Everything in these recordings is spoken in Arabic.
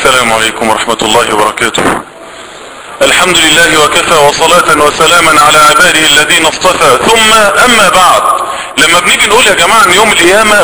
السلام عليكم ورحمة الله وبركاته. الحمد لله وكفى وصلاة وسلاما على عباده الذين اصطفى، ثم اما بعد. لما بنيجي نقول يا جماعة ان يوم القيامة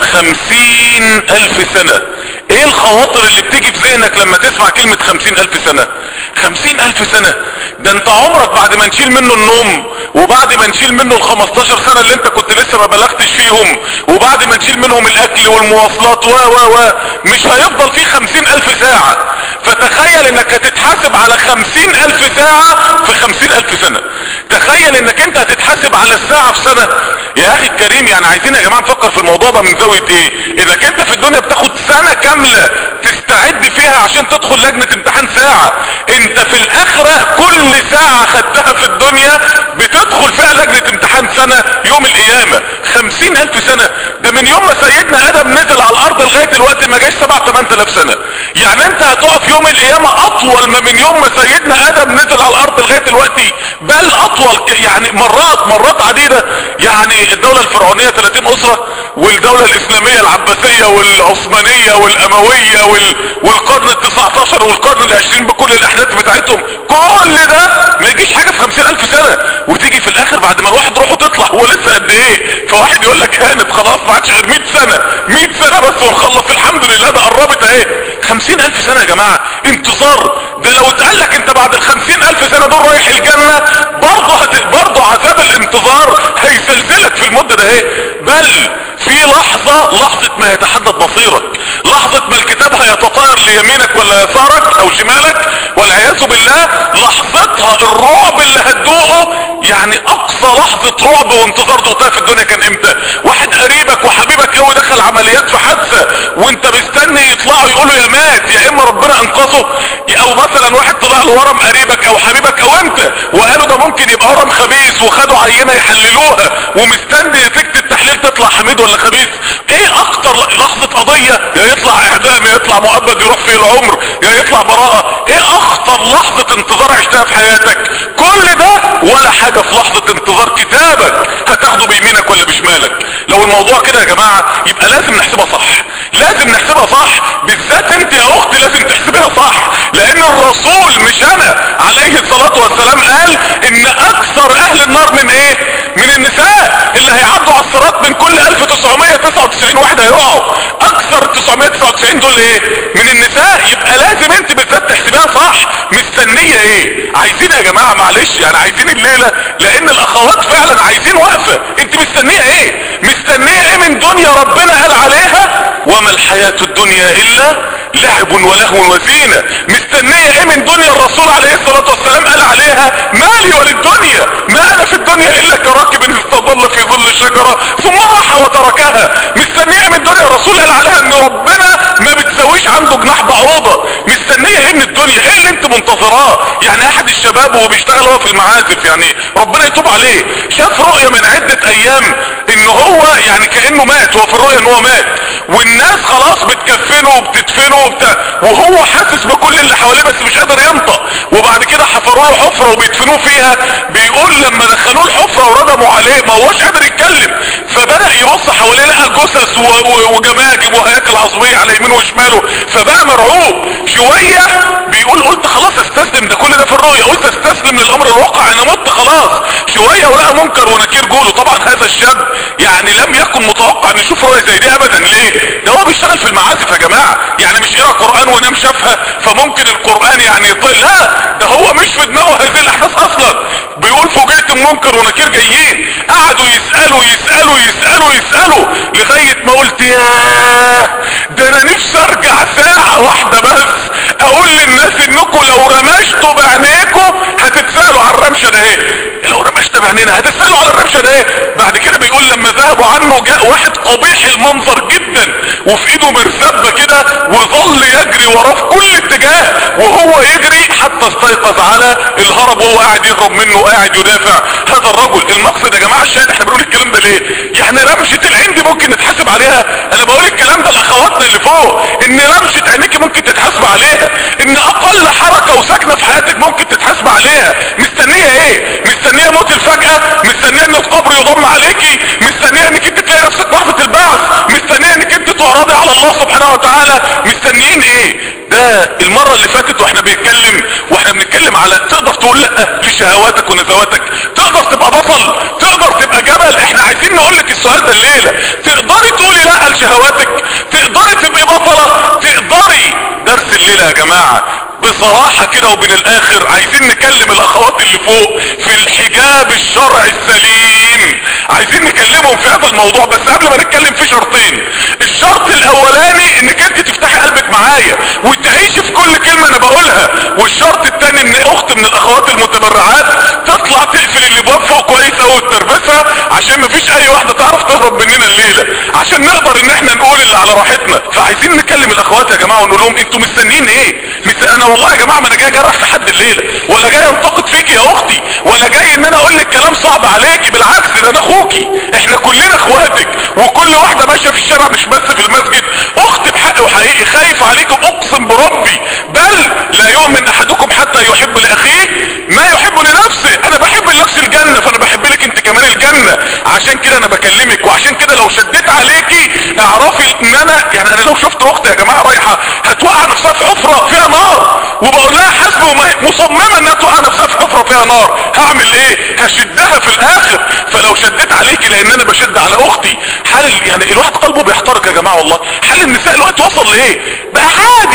50,000 سنة، ايه الخواطر اللي بتيجي في ذهنك لما تسمع كلمة 50,000 سنة؟ 50,000 سنة ده انت عمرك بعد ما نشيل منه النوم، وبعد ما نشيل منه ال 15 سنة اللي انت كنت لسه ما بلغتش فيهم، وبعد ما نشيل منهم الاكل والمواصلات و مش هيفضل فيه 50,000 ساعة. فتخيل انك هتتحاسب على 50,000 ساعة في 50,000 سنة. تخيل انك انت هتتحاسب على الساعة في سنة. يا اخي الكريم، يعني عايزين يا جماعة نفكر في الموضوع ده من زاوية ايه؟ انك انت في الدنيا بتاخد سنة كاملة تستعد فيها عشان تدخل لجنة امتحان ساعة. انت في الاخرة كل ساعة خدتها في الدنيا بتدخل فيها لجنة امتحان سنة يوم القيامة. 50,000 سنة ده من يوم ما سيدنا ادم نزل على الارض لغاية دلوقتي ما جاش 7-8,000 سنة. يعني انت هتقف يوم القيامة اطول ما من يوم ما سيدنا ادم نزل على الارض لغاية دلوقتي، بل اطول يعني مرات عديدة. يعني الدولة الفرعونية 30 اسرة، والدولة الاسلامية العباسية والعثمانية والاموية والقرن ال19 والقرن ال20 بكل الاحداث بتاعتهم، كل ده ما يجيش حاجة في 50,000 سنة. وتيجي في الاخر بعد ما الواحد روحه تطلع هو لسه قد ايه؟ فواحد يقول لك هانت خلاص ما عادش غير 100 سنة، 100 سنة بس ونخلص الحمد لله ده قربت اهي. 50,000 سنة يا جماعة انتظار. ده لو اتقال لك انت بعد ال 50,000 سنة دول رايح الجنة، برضه عذاب الانتظار هيزلزلك في المدة ده اهي. بل في لحظة ما يتحدد مصيرك، لحظة ما الكتاب هيتطاير ليمينك ولا يسارك او شمالك والعياذ بالله، لحظتها الرعب اللي هتدوقه. يعني اقصى لحظة رعب وانتظار دوقتها في الدنيا كان امتى؟ واحد قريبك وحبيبك هو دخل عمليات في حادثة وانت مستني يطلعوا يقولوا يا مات يا اما ربنا انقذه، او مثلا واحد طلع له ورم قريبك او حبيبك او انت وقالوا ده ممكن يبقى ورم خبيث وخدوا عينة يحللوها ومستني نتيجة التحليل تطلع حميد ولا خبيث. ايه اكتر لحظة قضية؟ يا يطلع اعدام يا يطلع مؤبد يروح فيه العمر يا يطلع براءة. ايه اخطر لحظة انتظار عشتها في حياتك؟ كل ده ولا حاجة في لحظة انتظار كتابك هتاخده بيمينك ولا بشمالك. لو الموضوع كده يا جماعة يبقى لازم نحسبها صح، لازم نحسبها صح. بالذات انت يا اختي لازم تحسبها صح، لان الرسول مش انا عليه الصلاة والسلام قال ان اكثر اهل النار من ايه؟ من النساء اللي هيعدوا على الصراط. من كل 1999 واحد هيقعوا، اكثر 999 دول ايه؟ من النساء. يبقى لازم انت بالذات تحسبها صح. مستنية ايه؟ عايزين يا جماعة معلش يعني عايزين الليلة، لان الاخوات فعلا عايزين وقفة. انت مستنية ايه؟ مستنية ايه من دنيا ربنا قال عليها وما الحياة الدنيا الا لعب ولهو وزينة؟ مستنية ايه من دنيا الرسول عليه الصلاة والسلام قال عليها مالي وللدنيا ما انا في الدنيا الا كراكب استظل في ظل الشجرة ثم راح وتركها؟ مستنية من دنيا الرسول قال عليها ان ربنا ما بتسويش عنده جناح بعوضة؟ مستنية ايه من الدنيا؟ ايه اللي انت منتظراه؟ يعني احد الشباب وهو بيشتغل هو في المعازف، يعني ربنا يتوب عليه، شاف رؤية من عدة ايام ان هو يعني كأنه مات، هو في الرؤية ان هو مات والناس خلاص بتكفنه وبتدفنه وهو حاسس بكل اللي حواليه بس مش قادر ينطق. وبعد كده حفروا له حفرة وبيدفنوه فيها. بيقول لما دخلوه الحفرة وردموا عليه ما هوش قادر يتكلم، فبدأ يبص حواليه لقى جثث وجماجم وهياكل عظمية على يمينه وشماله، فبقى مرعوب شوية. بيقول قلت خلاص استسلم، ده كل ده في الرؤية، قلت استسلم للامر الواقع انا مت خلاص. شوية ولقى منكر ونكير جوله. طبعا هذا الشاب يعني لم يكن متوقع ان يشوف رؤية زي دي ابدا. ليه؟ ده هو بيشتغل في المعازف يا جماعة، يعني مش يقرا قرآن ونام شافها فممكن القرآن يعني يطيل، لا ده هو مش في دماغه هذه الاحداث اصلا. بيقول فوجئت منكر ونكير جايين قعدوا يسألوا لغاية ما قلت ياه ده انا نفسي ارجع ساعة واحدة بس اقول للناس انكم لو رمشتوا بعينيكم هتتسألوا على الرمشة ده ايه. لو رمشت بعينينا هتتسألوا على الرمشة ده ايه. بعد كده بيقول لما ذهبوا عنه جاء واحد قبيح المنظر جدا وفي ايده مرزبة كده وظل يجري وراه في كل اتجاه وهو يجري حتى استيقظ على الهرب وهو قاعد يهرب منه وقاعد يدافع هذا الرجل. المقصد يا جماعة الشاهد احنا بنقول الكلام ده ليه؟ يعني رمشة العين دي ممكن نتحاسب عليها. انا بقول الكلام ده لاخواتنا اللي فوق ان رمشة عينيك ممكن تتحاسب عليها، ان اقل حركة وسكنة في حياتك ممكن تتحاسب عليها. مستنية ايه؟ مستنية موت الفجأة؟ مستنية ان القبر يضم عليكي؟ مستنية انك انت تلاقي نفسك لحظة البعث؟ مستنية انك انت تعرضي على الله سبحانه وتعالى؟ مستنيين ايه؟ ده المرة لا لشهواتك ونزواتك؟ تقدر تبقى بطل؟ تقدر تبقى جبل؟ احنا عايزين نقول لك السؤال ده الليله. تقدري تقولي لا لشهواتك؟ تقدري تبقي بطله؟ تقدري؟ درس الليله يا جماعه بصراحة كده وبين الاخر عايزين نكلم الاخوات اللي فوق في الحجاب الشرعي السليم، عايزين نكلمهم في هذا الموضوع. بس قبل ما نتكلم في شرطين. الشرط الاولاني انك انت تفتحي قلبك معايا وتعيشي في كل كلمة انا بقولها. والشرط الثاني ان اخت من الاخوات المتبرعات تطلع تقفل الابواب فوق كويس اوي وتربسها، عشان مفيش اي واحدة تعرف تهرب مننا الليلة، عشان نقدر ان احنا نقول اللي على راحتنا. فعايزين نكلم الاخوات يا جماعة ونقول لهم انتوا مستنيين ايه؟ انا والله يا جماعة ما انا جاي اجرح في حد الليلة، ولا جاي انتقد فيك يا اختي، ولا جاي ان انا اقول لك كلام صعب عليكي. بالعكس ده انا اخوكي، احنا كلنا اخواتك، وكل واحدة ماشية في الشارع مش بس في المسجد اخت بحق وحقيقي. خايف عليكم اقسم بربي، بل لا يؤمن احدكم حتى يحب لاخيه ما يحب لنفسه. انا بحب لنفسي الجنة، فانا بحب لك انت كمان الجنة. عشان كده انا بكلمك، وعشان كده لو شديت عليكي اعرفي ان انا انا لو شفت اختي يا جماعة رايحة هتوقع نفسها في حفرة فيها نار، وبقول لها حسب مصممة انها توقع نفسها في حفرة فيها نار، هعمل ايه؟ هشدها في الاخر. فلو شديت عليكي لان انا بشد على اختي، حال الواحد قلبه بيحترق يا جماعة والله. حال النساء الوقت وصل لايه؟ بقى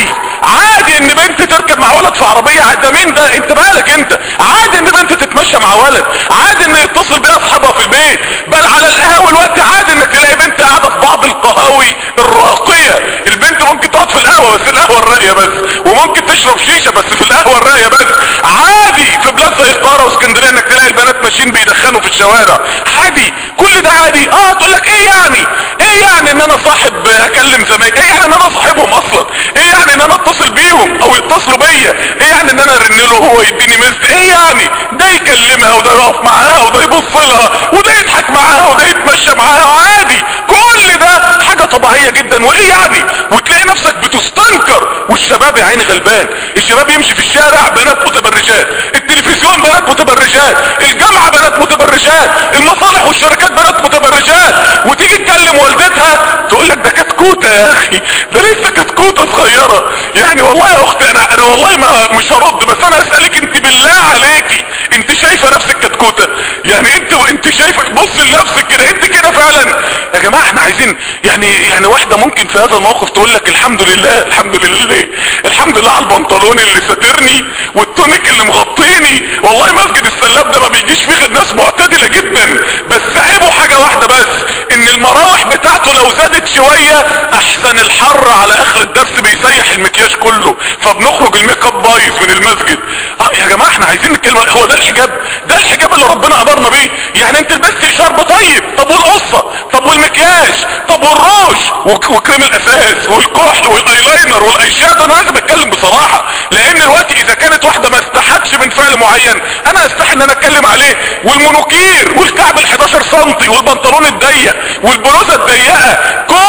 عادي ان بنت تركب مع ولد في عربية. ده مين ده؟ انت مالك انت؟ عادي ان بنت تتمشى مع ولد، عادي ان يتصل بيها اصحابها في البيت، بل على القهوة الوقت عادي انك تلاقي بنت قاعدة في بعض القهاوي الراقية. البنت ممكن تقعد في القهوة بس القهوة الراقية بس، وممكن تشرب شيشة بس في القهوة الراقية بس. عادي في بلاد زي القاهرة واسكندرية انك تلاقي البنات ماشيين بيدخنوا في الشوارع، عادي. كل ده عادي. تقول لك ايه يعني؟ ايه يعني ان انا صاحب اكلم زمايلي؟ ايه يعني ان انا صاحبهم اصلا؟ ايه يعني ان انا اتصل بيهم او يتصلوا بيا؟ ايه يعني ان انا ارن له وهو يديني مزد؟ ايه يعني؟ ده يكلمها وده يقف معاها وده يبص لها وده يضحك معاها وده يتمشى معاها، عادي. كل ده حاجة طبيعية جدا. وايه يعني؟ وتلاقي نفسك بتستنكر، والشباب يا عيني غلبان. الشباب يمشي في الشارع بنات متبرجات، التلفزيون بنات متبرجات، الجامعة بنات متبرجات، المصالح والشركات بنات متبرجات. وتيجي تكلم والدتها تقول لك ده كتكوتة يا اخي، ده لسه كتكوتة صغيرة. يعني والله يا اختي انا والله مش هرد، بس انا اسألك انت بالله عليكي انت شايفة نفسك كتكوتة؟ يعني انت شايفة؟ بص لنفسك كده، انت كده فعلا يا جماعة. احنا عايزين يعني واحدة ممكن في هذا الموقف تقول لك الحمد لله الحمد لله الحمد لله على البنطلون اللي ساترني والتونيك اللي مغطيني. والله مسجد السلاب ده ما بيجيش فيه غير ناس معتدلة جدا، بس عيبه حاجة واحدة بس، ان المراوح بتاعته لو زادت شوية احسن الحر على اخر الدرس بيسيح المكياج كله، فبنخرج الميك اب بايظ من المسجد. يا جماعة احنا عايزين نتكلم. هو ده الحجاب؟ ده الحجاب اللي ربنا امرنا بيه؟ يعني انت لبست شرب طيب، طب والقصة، طب والمكياج، طب والروج وكريم الاساس والكحل والايلاينر والاي شادو. انا لازم اتكلم بصراحة، لان دلوقتي اذا كانت واحدة ما استحتش من فعل معين انا استحي ان انا اتكلم عليه. والمونوكير والكعب ال11 سنتي والبنطلون الضيق والبلوزة الضيقة،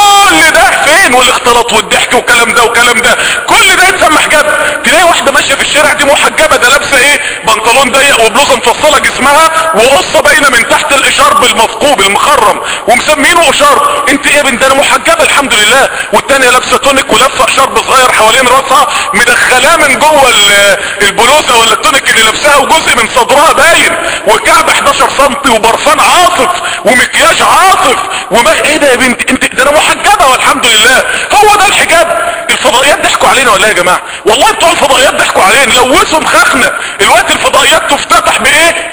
كل ده فين؟ والاختلاط والضحك وكلام ده وكلام ده، كل ده يتسمى حجاب؟ تلاقي واحدة ماشية في الشارع دي محجبة، ده لابسة ايه؟ بنطلون ضيق وبلوزة مفصلة جسمها وقصة باينة من تحت الاشارب المثقوب المخرم ومسمينه اشارب. انت ايه يا بنت؟ انا محجبة الحمد لله. والتانية لابسة تونيك ولابسة اشارب صغير حوالين راسها مدخلاه من جوه البلوزة ولا التونيك اللي لابسها، وجزء من صدرها باين، وكعب 11 سم وبرفان عاطف ومكياج عاطف ايه ده يا بنت؟ انت ده انا محجبة والحمد لله. هو ده الحجاب؟ الفضائيات ضحكوا علينا ولا يا جماعة؟ والله بتوع الفضائيات ضحكوا علينا، لوثوا مخاخنا. الوقت الفضائيات تفتتح بايه؟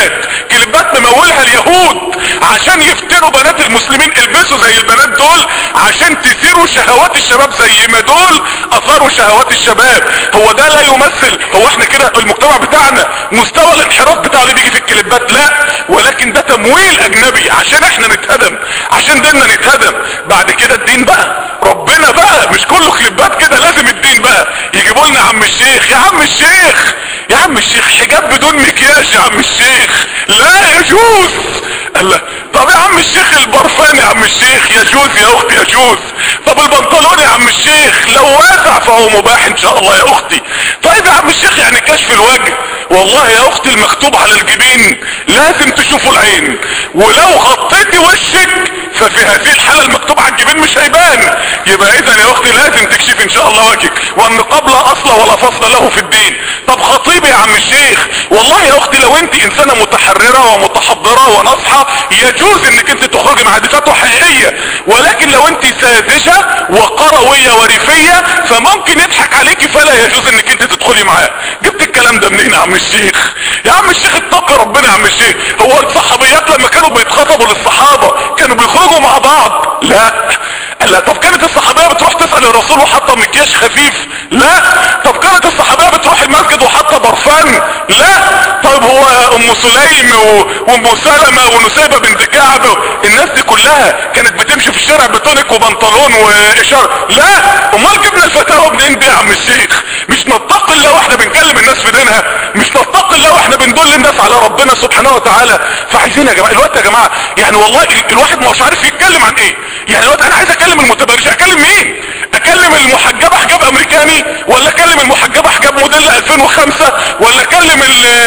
كليبات ممولها اليهود عشان يفتنوا بنات المسلمين. البسوا زي البنات دول عشان تثيروا شهوات الشباب زي ما دول اثاروا شهوات الشباب. هو ده لا يمثل؟ هو احنا كده المجتمع بتاعنا مستوى الانحراف بتاعه اللي بيجي في الكليبات؟ لا، ولكن ده تمويل اجنبي عشان احنا نتهدم، عشان ديننا نتهدم. بعد كده الدين بقى، ربنا بقى، مش كله كليبات كده، لازم الدين بقى. يجيبوا لنا عم الشيخ، يا عم الشيخ يا عم الشيخ حجاب بدون مكياج يا عم الشيخ لا يجوز. الله، طب يا عم الشيخ البرفان يا عم الشيخ يجوز يا اختي يجوز. طب البنطلون يا عم الشيخ لو واسع فهو مباح ان شاء الله يا اختي. طيب يا عم الشيخ يعني كشف الوجه؟ والله يا اختي المكتوب على الجبين لازم تشوفوا العين، ولو غطيتي وشك ففي هذه الحالة المكتوب على الجبين مش هيبان. يبقى اذا يا اختي لازم تكشف ان شاء الله وجهك، والنقاب لا اصل ولا فصل له في الدين. طب خطيبي يا عم الشيخ، والله يا اختي لو انت انسانة متحررة ومتحضرة وناصحة يجوز انك انت تخرجي مع فتوى حقيقية، ولكن لو انت ساذجة وقروية وريفية فممكن يضحك عليكي فلا يجوز انك انت تدخلي معاه. جبت الكلام ده منين يا عم الشيخ؟ يا عم الشيخ اتقي ربنا يا عم الشيخ. هو الصحابيات لما كانوا بيتخطبوا للصحابة كانوا بيخرجوا مع بعض؟ لا. طب كانت الصحابية بتروح تسأل الرسول وحاطة مكياج خفيف؟ لا. طب كانت الصحابية بتروح المسجد وحاطة برفان؟ لا. طيب هو ام سليم وام سلمة ونسيبة بنت كعب الناس دي كلها كانت بتمشي في الشارع بتونيك وبنطلون واشارة؟ لا. امال جبنا الفتاوى منين دي يا عم الشيخ؟ مش نتقي الله واحنا بنكلم الناس في دينها؟ مش نتقي الله واحنا بندل الناس على ربنا سبحانه وتعالى؟ فعايزين يا جماعه الوقت يا جماعه يعني والله الواحد مش عارف يتكلم عن ايه. يعني الوقت انا عايز اكلم المتبرج، اكلم مين؟ اكلم المحجبه حجاب امريكاني، ولا اكلم المحجبه حجاب موديل 2005، ولا اكلم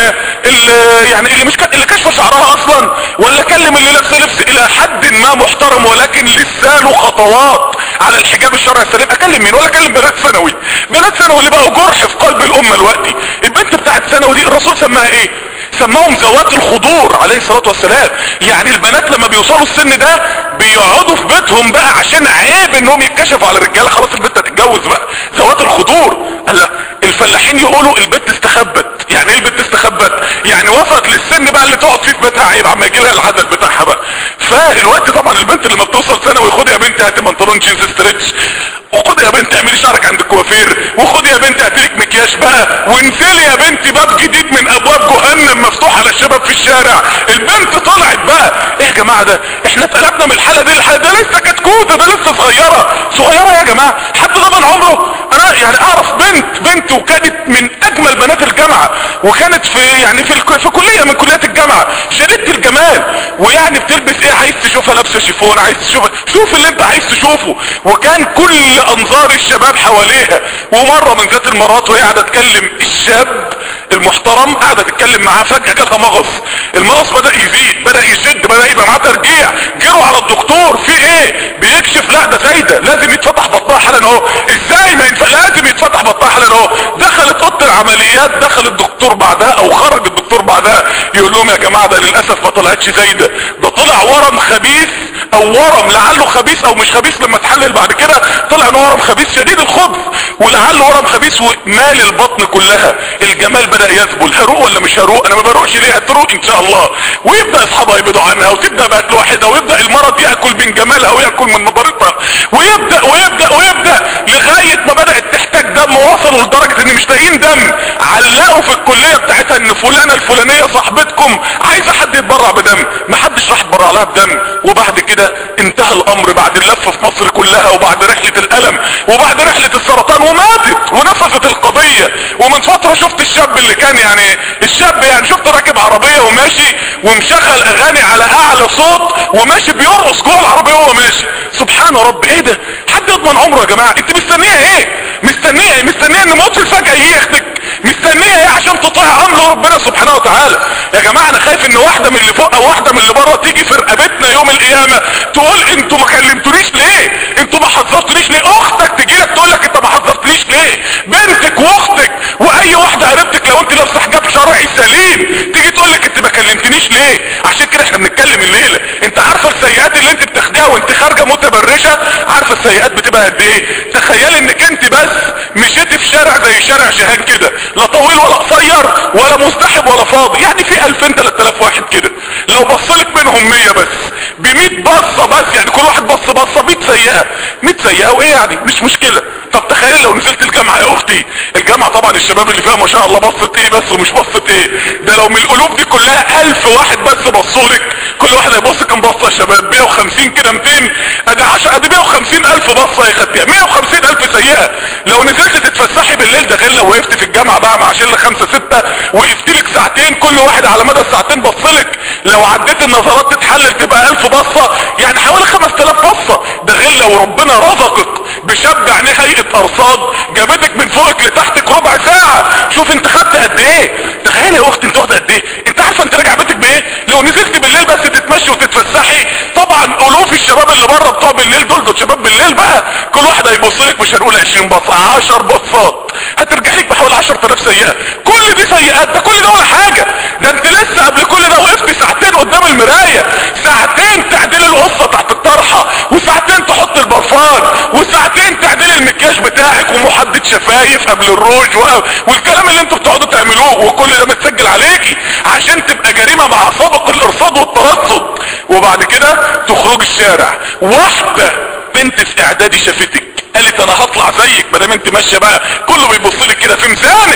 يعني اللي كشف شعرها اصلا، ولا اكلم اللي لابسه لبس الى حد ما محترم ولكن لسانه خطوات على الحجاب الشرعي السليم؟ اكلم مين؟ ولا اكلم بنات ثانوي اللي بقوا جرح في قلب الامه دلوقتي. البنت بتاعت ثانوي دي الرسول سماها ايه؟ سماهم ذوات الخضور عليه الصلاة والسلام. يعني البنات لما بيوصلوا السن ده بيقعدوا في بيتهم بقى عشان عيب انهم يتكشفوا على الرجاله، خلاص البنت هتتجوز بقى. ذوات الخضور. هلا الفلاحين يقولوا البنت استخبت. يعني ايه البنت استخبت؟ يعني وصلت للسن بقى اللي تقعد فيه في بيتها عيب عما يجي لها العدد بتاعها بقى. فالوقت طبعا البنت لما بتوصل ثانوي خد يا بنتي هاتي بنطلون جينز ستريتش، وخد يا بنتي اعملي شعرك عند الكوافير، وخد يا بنتي هاتلك مكياج بقى، وانزلي يا بنتي باب جديد من ابواب جهنم مفتوح على الشباب في الشارع. البنت طلعت بقى. ايه يا جماعه ده؟ احنا اتقلبنا من الحاله دي للحاله ده لسه كتكوته، ده لسه صغيره يا جماعه. حد ضمن عمره؟ انا يعني اعرف بنت وكانت من اجمل بنات الجامعه، وكانت في كليه من كليات الجامعه، شديده الجمال، ويعني بتلبس ايه عايز تشوفها لابسه شيفون، عايز تشوفها شوف اللي انت عايز تشوفه. وكان كل انظار الشباب حواليها. ومره من ذات المرات وهي قاعده تكلم الشاب المحترم، قاعده تتكلم معاه، فجاه جالها المغص بدا يزيد، بدا يشد، بدا يبقى معاه ترجيع. جروا على الدكتور، في ايه؟ بيكشف لا ده زايده، لازم يتفتح بطنها حالا اهو. ازاي ما ينفع؟ لازم يتفتح بطنها حالا اهو. دخلت اوضه العمليات، دخل الدكتور بعدها او خرج الدكتور بعدها يقول لهم يا جماعه ده للاسف ما طلعتش زايده، ده طلع ورم خبيث، او ورم لعله خبيث او مش خبيث. لما اتحلل بعد كده طلع انه ورم خبيث شديد الخبث، ولعله ورم خبيث ومال البطن كلها. الجمال بدا يذبل. هروق ولا مش هروق؟ انا ما بروقش ليه؟ هتروق ان شاء الله. ويبدا اصحابها يبعدوا عنها، وتبدا بقت لوحدها، ويبدا المرض ياكل من جمالها وياكل من نضارتها، ويبدا لغايه ما بدات تحتاج دم. وصلوا لدرجه ان مش لاقيين دم، علقوا في الكليه بتاعتها ان فلانه الفلانيه صاحبتكم عايزه حد يتبرع بدم. ما حدش راح يتبرع لها بدم. وبعد كده انتهى الامر بعد اللف في مصر كلها، وبعد رحله الالم، وبعد رحله السرطان، وماتت ونصفت القضيه. ومن فتره شفت الشاب اللي كان شفت راكب عربيه وماشي ومشغل اغاني على اعلى صوت وماشي بيرقص جوه العربيه وهو ماشي. سبحان رب، ايه ده؟ حد يضمن عمره يا جماعه؟ انت مستنيه ايه؟ مستنيه ان موت الفجأة ياخدك؟ مستنيه ايه عشان تطيع امر ربنا سبحانه وتعالى؟ يا جماعه انا خايف ان واحده من اللي فوق او واحده من اللي بره تيجي في رقبتنا يوم القيامه تقول انتوا ما كلمتونيش ليه؟ انتوا ما حذرتونيش ليه؟ اختك تجي لك تقول لك انت ما حذرتنيش ليه؟ بنتك واختك واي واحده قريبتك لو انت لابسه حجاب شرعي سليم تيجي تقول لك انت ما كلمتنيش ليه؟ عشان كده احنا بنتكلم الليله. انت عارفه السيئات اللي انت بتاخديها وانت خارجه متبرجه؟ عارفه السيئات بتبقى قد ايه؟ تخيلي انك انت بس مشيتي في شارع زي شارع جهان كده، لا طويل ولا قصير ولا مزدحم ولا فاضي، يعني في 2000 3000 واحد كده، لو بصلك منهم 100 بس ب100 بصه بس، يعني كل واحد بصه 100 سيئه، 100 سيئه وايه يعني؟ مش مشكله. طب تخيل لو نزلت الجامعه يا اختي، الجامعه طبعا الشباب اللي فيها ما شاء الله بصت ايه بس ومش بصت ايه، ده لو من القلوب دي كلها 1000 واحد بس بصولك، كل واحد هيبص كام بصه يا شباب؟ 150 كده 200 ادي 10 ادي 150,000 بصه يا خدتيها، 150,000 سيئه. لو نزلت تتفسحي بالليل، ده غير لو وقفت في الجامعه بقى مع شله 5 6 وقفت لك ساعتين كل واحد على مدى الساعتين بصلك، لو عديت النظرات تتحلل تبقى 1000 بصه، يعني حوالي 5000 بصه. ده غير لو ربنا رزقك بشاب عينيه هيئه ارصاد جابتك من فوقك لتحتك ربع ساعه، شوف انت خدت قد ايه. تخيل يا اختي انت واخده قد ايه؟ انت عارفه انت راجع بيتك بايه؟ لو نزلت بالليل بس تتمشي وتتفسحي، طبعا الوف الشباب 20 بصة، 10 بصات هترجع لك بحوالي 10,000 سيئة. كل دي سيئات، ده كل ده ولا حاجة. ده انت لسه قبل كل ده وقفت ساعتين قدام المراية، ساعتين تعديل القصة تحت الطرحة، وساعتين تحط البرفان، وساعتين تعديل المكياج بتاعك، ومحدد شفايف قبل الروج والكلام اللي انتوا بتقعدوا تعملوه، وكل ده متسجل عليكي عشان تبقى جريمة مع سابق الارصاد والترصد. وبعد كده تخرج الشارع، واحدة بنت في اعدادي شافتك قالت انا هطلع زيك، ما دام انت ماشيه بقى كله بيبص لك كده في ميزانك.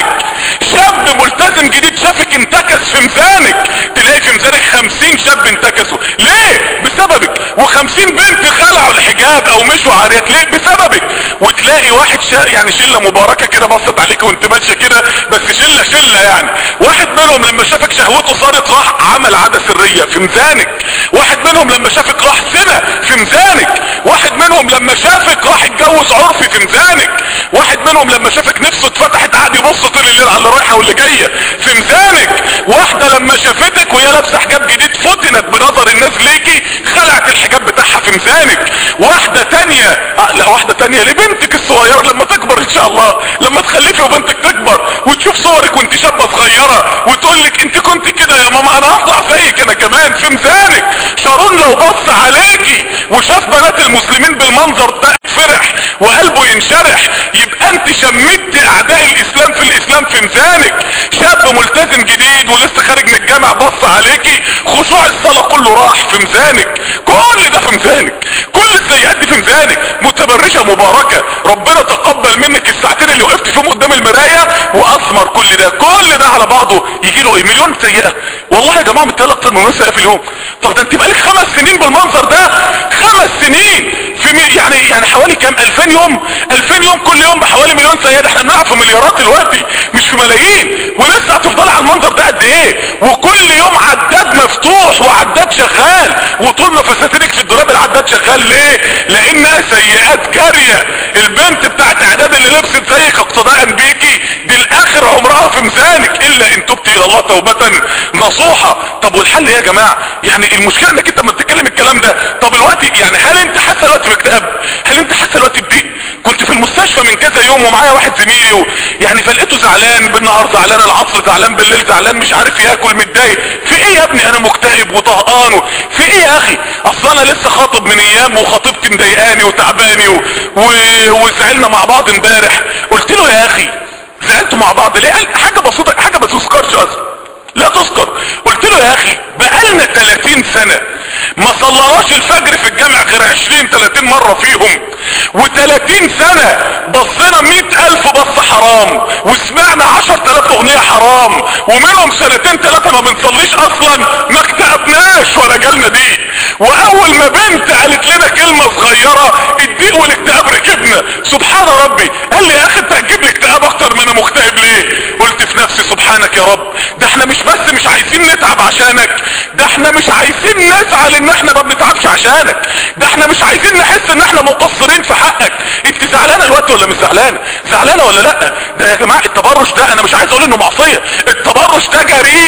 شاب ملتزم جديد شافك انتكس في ميزانك، تلاقي في ميزانك 50 شاب انتكسوا. ليه؟ بسببك. و50 بنت خلعوا الحجاب او مشوا عاريات، ليه؟ بسببك. وتلاقي واحد يعني شله مباركه كده بصت عليك وانت ماشيه كده، بس شله يعني، واحد منهم لما شافك شهوته صارت راح عمل عاده سريه في ميزانك. واحد منهم لما شافك راح زنا في ميزانك. واحد منهم لما شافك راح اتجوز عرفي في ميزانك. واحد منهم لما شافك نفسه اتفتحت قعد يبص طول الليل على اللي رايحه واللي جايه في ميزانك. واحده لما شافتك وهي لابسه حجاب جديد فتنت بنظر الناس ليكي، خلعت الحجاب بتاعها في ميزانك. واحده تانية لا واحده تانية لبنتك الصغيره لما تكبر ان شاء الله، لما تخلفي وبنتك تكبر وتشوف صورك وانت شابه صغيره وتقول لك انت كنت كده يا ماما انا هطلع زيك انا كمان في ميزانك. شارون لو بص عليكي وشاف بنات المسلمين بالمنظر ده فرح وقلبه ينشرح، يبقى انت شمت اعداء الاسلام في الاسلام في ميزانك. شاب ملتزم جديد ولسه خارج من الجامع بص عليكي، خشوع الصلاة كله راح في ميزانك. كل ده في ميزانك، كل السيئات دي في ميزانك. متبرجة مباركة، ربنا تقبل منك الساعتين اللي وقفت فيهم قدام المراية واثمر كل ده على بعضه يجي له ايه؟ مليون سيئة. والله يا جماعة متهيألي اكتر من مليون سيئة في اليوم. طب ده انت بقالك 5 سنين بالمنظر ده، 5 سنين في يعني حوالي كام؟ 2000 يوم، 2000 يوم كل يوم بحوالي مليون سيئة. احنا بنلعب في مليارات دلوقتي مش في ملايين، ولسه هتفضل على المنظر ده قد ايه؟ وكل يوم عداد مفتوح وعداد شغال، وطول ما فساتينك في الدولاب العداد شغال. ليه؟ لانها سيئات جارية. البنت بتاعت اعداد اللي لبست زيك اقتداء بيكي دي الاخر عمرها في ميزانك، الا ان تبتي الى الله توبة نصوحة. طب والحل ايه يا جماعة؟ يعني المشكلة انك انت لما بتتكلم الكلام ده، طب الوقت يعني هل انت حاسه دلوقتي باكتئاب؟ هل انت حاسه دلوقتي بضيق؟ كنت في المستشفى من كذا يوم ومعايا واحد زميلي يعني فلقيته زعلان بالنهار، زعلان العصر، زعلان بالليل، زعلان مش عارف ياكل، متضايق. في ايه يا ابني؟ انا مكتئب وطهقان. في ايه يا اخي؟ اصل انا لسه خاطب من ايام وخطيبتي مضايقاني وتعباني وزعلنا مع بعض امبارح. قلت له يا اخي زعلتوا مع بعض ليه؟ قال حاجه بسيطه، حاجه ما تذكرش اصلا، لا تذكر. قلت له يا اخي بقالنا 30 سنة ما صلناش الفجر في الجامع غير 20-30 مرة فيهم، و30 سنة بصينا 100,000 بص حرام، وسمعنا 10,000 اغنية حرام، ومنهم 2-3 ما بنصليش اصلا، ما اكتئبناش ولا جالنا ضيق. واول ما بنت قالت لنا كلمة صغيرة الضيق والاكتئاب ركبنا. سبحان ربي. قال لي يا اخي انت هتجيب لي اكتئاب اكتر ما انا مكتئب ليه؟ قلت في نفسي سبحانك يا رب، ده احنا مش بس مش عايزين نتعب عشانك، ده احنا مش عايزين نزعل ان احنا ما بنتعبش عشانك، ده احنا مش عايزين نحس ان احنا مقصرين في حقك. انت زعلانه الوقت ولا مش زعلانه؟ زعلانه ولا لا؟ ده يا جماعه التبرج ده انا مش عايز اقول انه معصيه، التبرج ده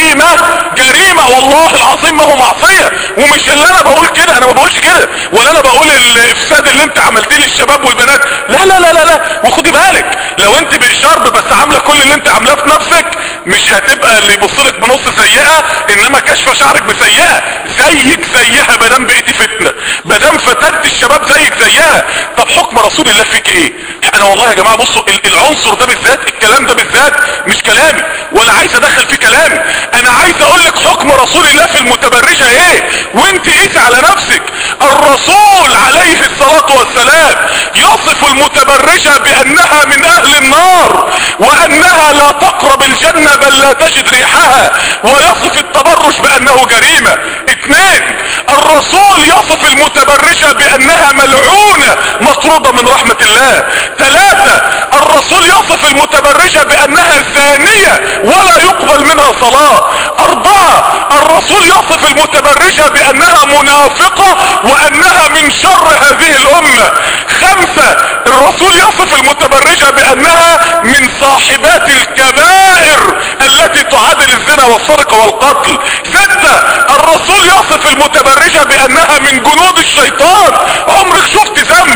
جريمه والله العظيم ما هو معصيه. ومش اللي انا بقول كده، انا ما بقولش كده، ولا انا بقول الافساد اللي انت عملتيه للشباب والبنات، لا لا لا لا لا. وخدي بالك لو انت بشرب بس عامله كل اللي انت عاملاه في نفسك، مش هتبقى اللي يبصلك بنص سيئه، انما كشف شعرك بسيئه زيك زيها مادام بقيتي فتنه، مادام فتنت الشباب زيك زيها. طب حكم رسول الله فيك ايه؟ انا والله يا جماعه بصوا العنصر ده بالذات، الكلام ده بالذات مش كلامي ولا عايز ادخل فيه كلامي، انا عايز اقول لك حكم رسول الله في المتبرجه ايه، وانت قيسي على نفسك. الرسول عليه الصلاه والسلام يصف المتبرجه بانها من اهل النار، وانها لا تقرب الجنه بل لا تجد ريحها، ويصف التبرج بانه جريمه. 2 الرسول يصف المتبرجه بانها ملعونه مطروده من رحمه الله. 3 الرسول يصف المتبرجه بانها زانيه ولا يقبل منها صلاه. 4 الرسول يصف المتبرجه بانها منافقه وانها من شر هذه الامه. 5 الرسول يصف المتبرجه بانها من صاحبات الكبائر التي تعادل الزنا والسرقه والقتل. 6 الرسول يصف المتبرجه بانها من جنود الشيطان. عمرك شفت ذنب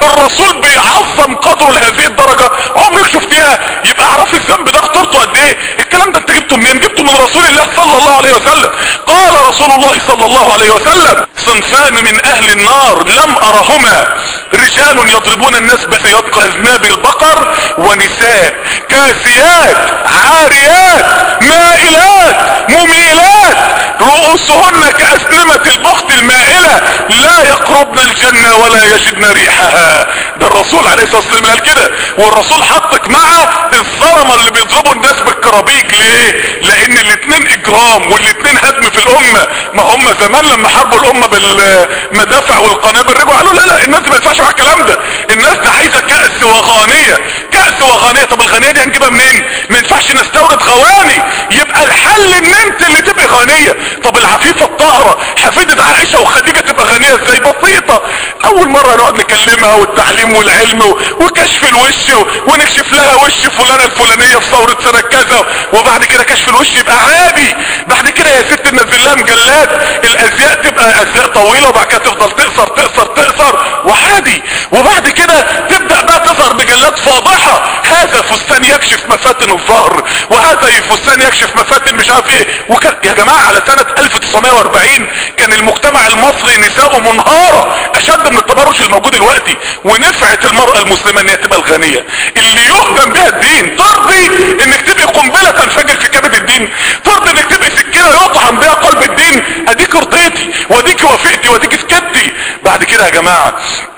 الرسول بيعظم قدره لهذه الدرجة عمرك شفتيها؟ يبقى اعرف الذنب ده خطورته قد ايه. الكلام ده انت جبته منين؟ جبته من رسول الله صلى الله عليه وسلم. قال رسول الله صلى الله عليه وسلم: صنفان من اهل النار لم ارهما، رجال يضربون الناس بسياط اذناب البقر، ونساء كاسيات عاريات مائلات مميلات رؤوسهن كأسنمة البخت المائلة لا يقربن الجنة ولا يجدن ريحها. ده الرسول عليه الصلاة والسلام قال كده. والرسول حطك مع الظلمة اللي بيضربوا الناس بالكرابيك. ليه؟ لان الاتنين اجرام والاتنين هدم في الامة. ما هم زمان لما حاربوا الامة بالمدافع والقنابل رجعوا قالوا لا لا، الناس دي ما ينفعش مع الكلام ده، الناس دي عايزة كأس وغانية. كأس وغانية، طب الغانية دي هنجيبها منين؟ ما ينفعش نستورد غواني. يبقى الحل ان انت اللي تبقى غانية. طب العفيفة الطاهرة حفيدة عائشة وخديجة تبقى غانية ازاي؟ بسيطة. اول مرة نقعد نكلمها والتعليم والعلم وكشف الوش ونكشف لها وش فلانة الفلانية في ثورة سنة كذا، وبعد كده كشف الوش يبقى عادي. بعد كده يا ست ننزل لها مجلات الازياء تبقى ازياء طويلة، وبعد كده تفضل تقصر تقصر تقصر وعادي. وبعد كده تبدأ بقى تظهر مجلات فاضحة، هذا فستان يكشف مفاتن الظهر، وهذا فستان يكشف مفاتن مش عارف ايه. يا جماعة على سنة 1940 كان المجتمع المصري نساءه منهارة اشد من التبرج الموجود دلوقتي. ونفعت المرأة المسلمة ان هي تبقى الغنية اللي يهدم بها الدين. ترضي انك تبقى قنبلة تنفجر في كبد الدين؟ ترضي انك تبقى سكينة يطحن بها قلب الدين؟ اديك رضيتي واديك وافقتي واديك سكتي. بعد كده يا جماعة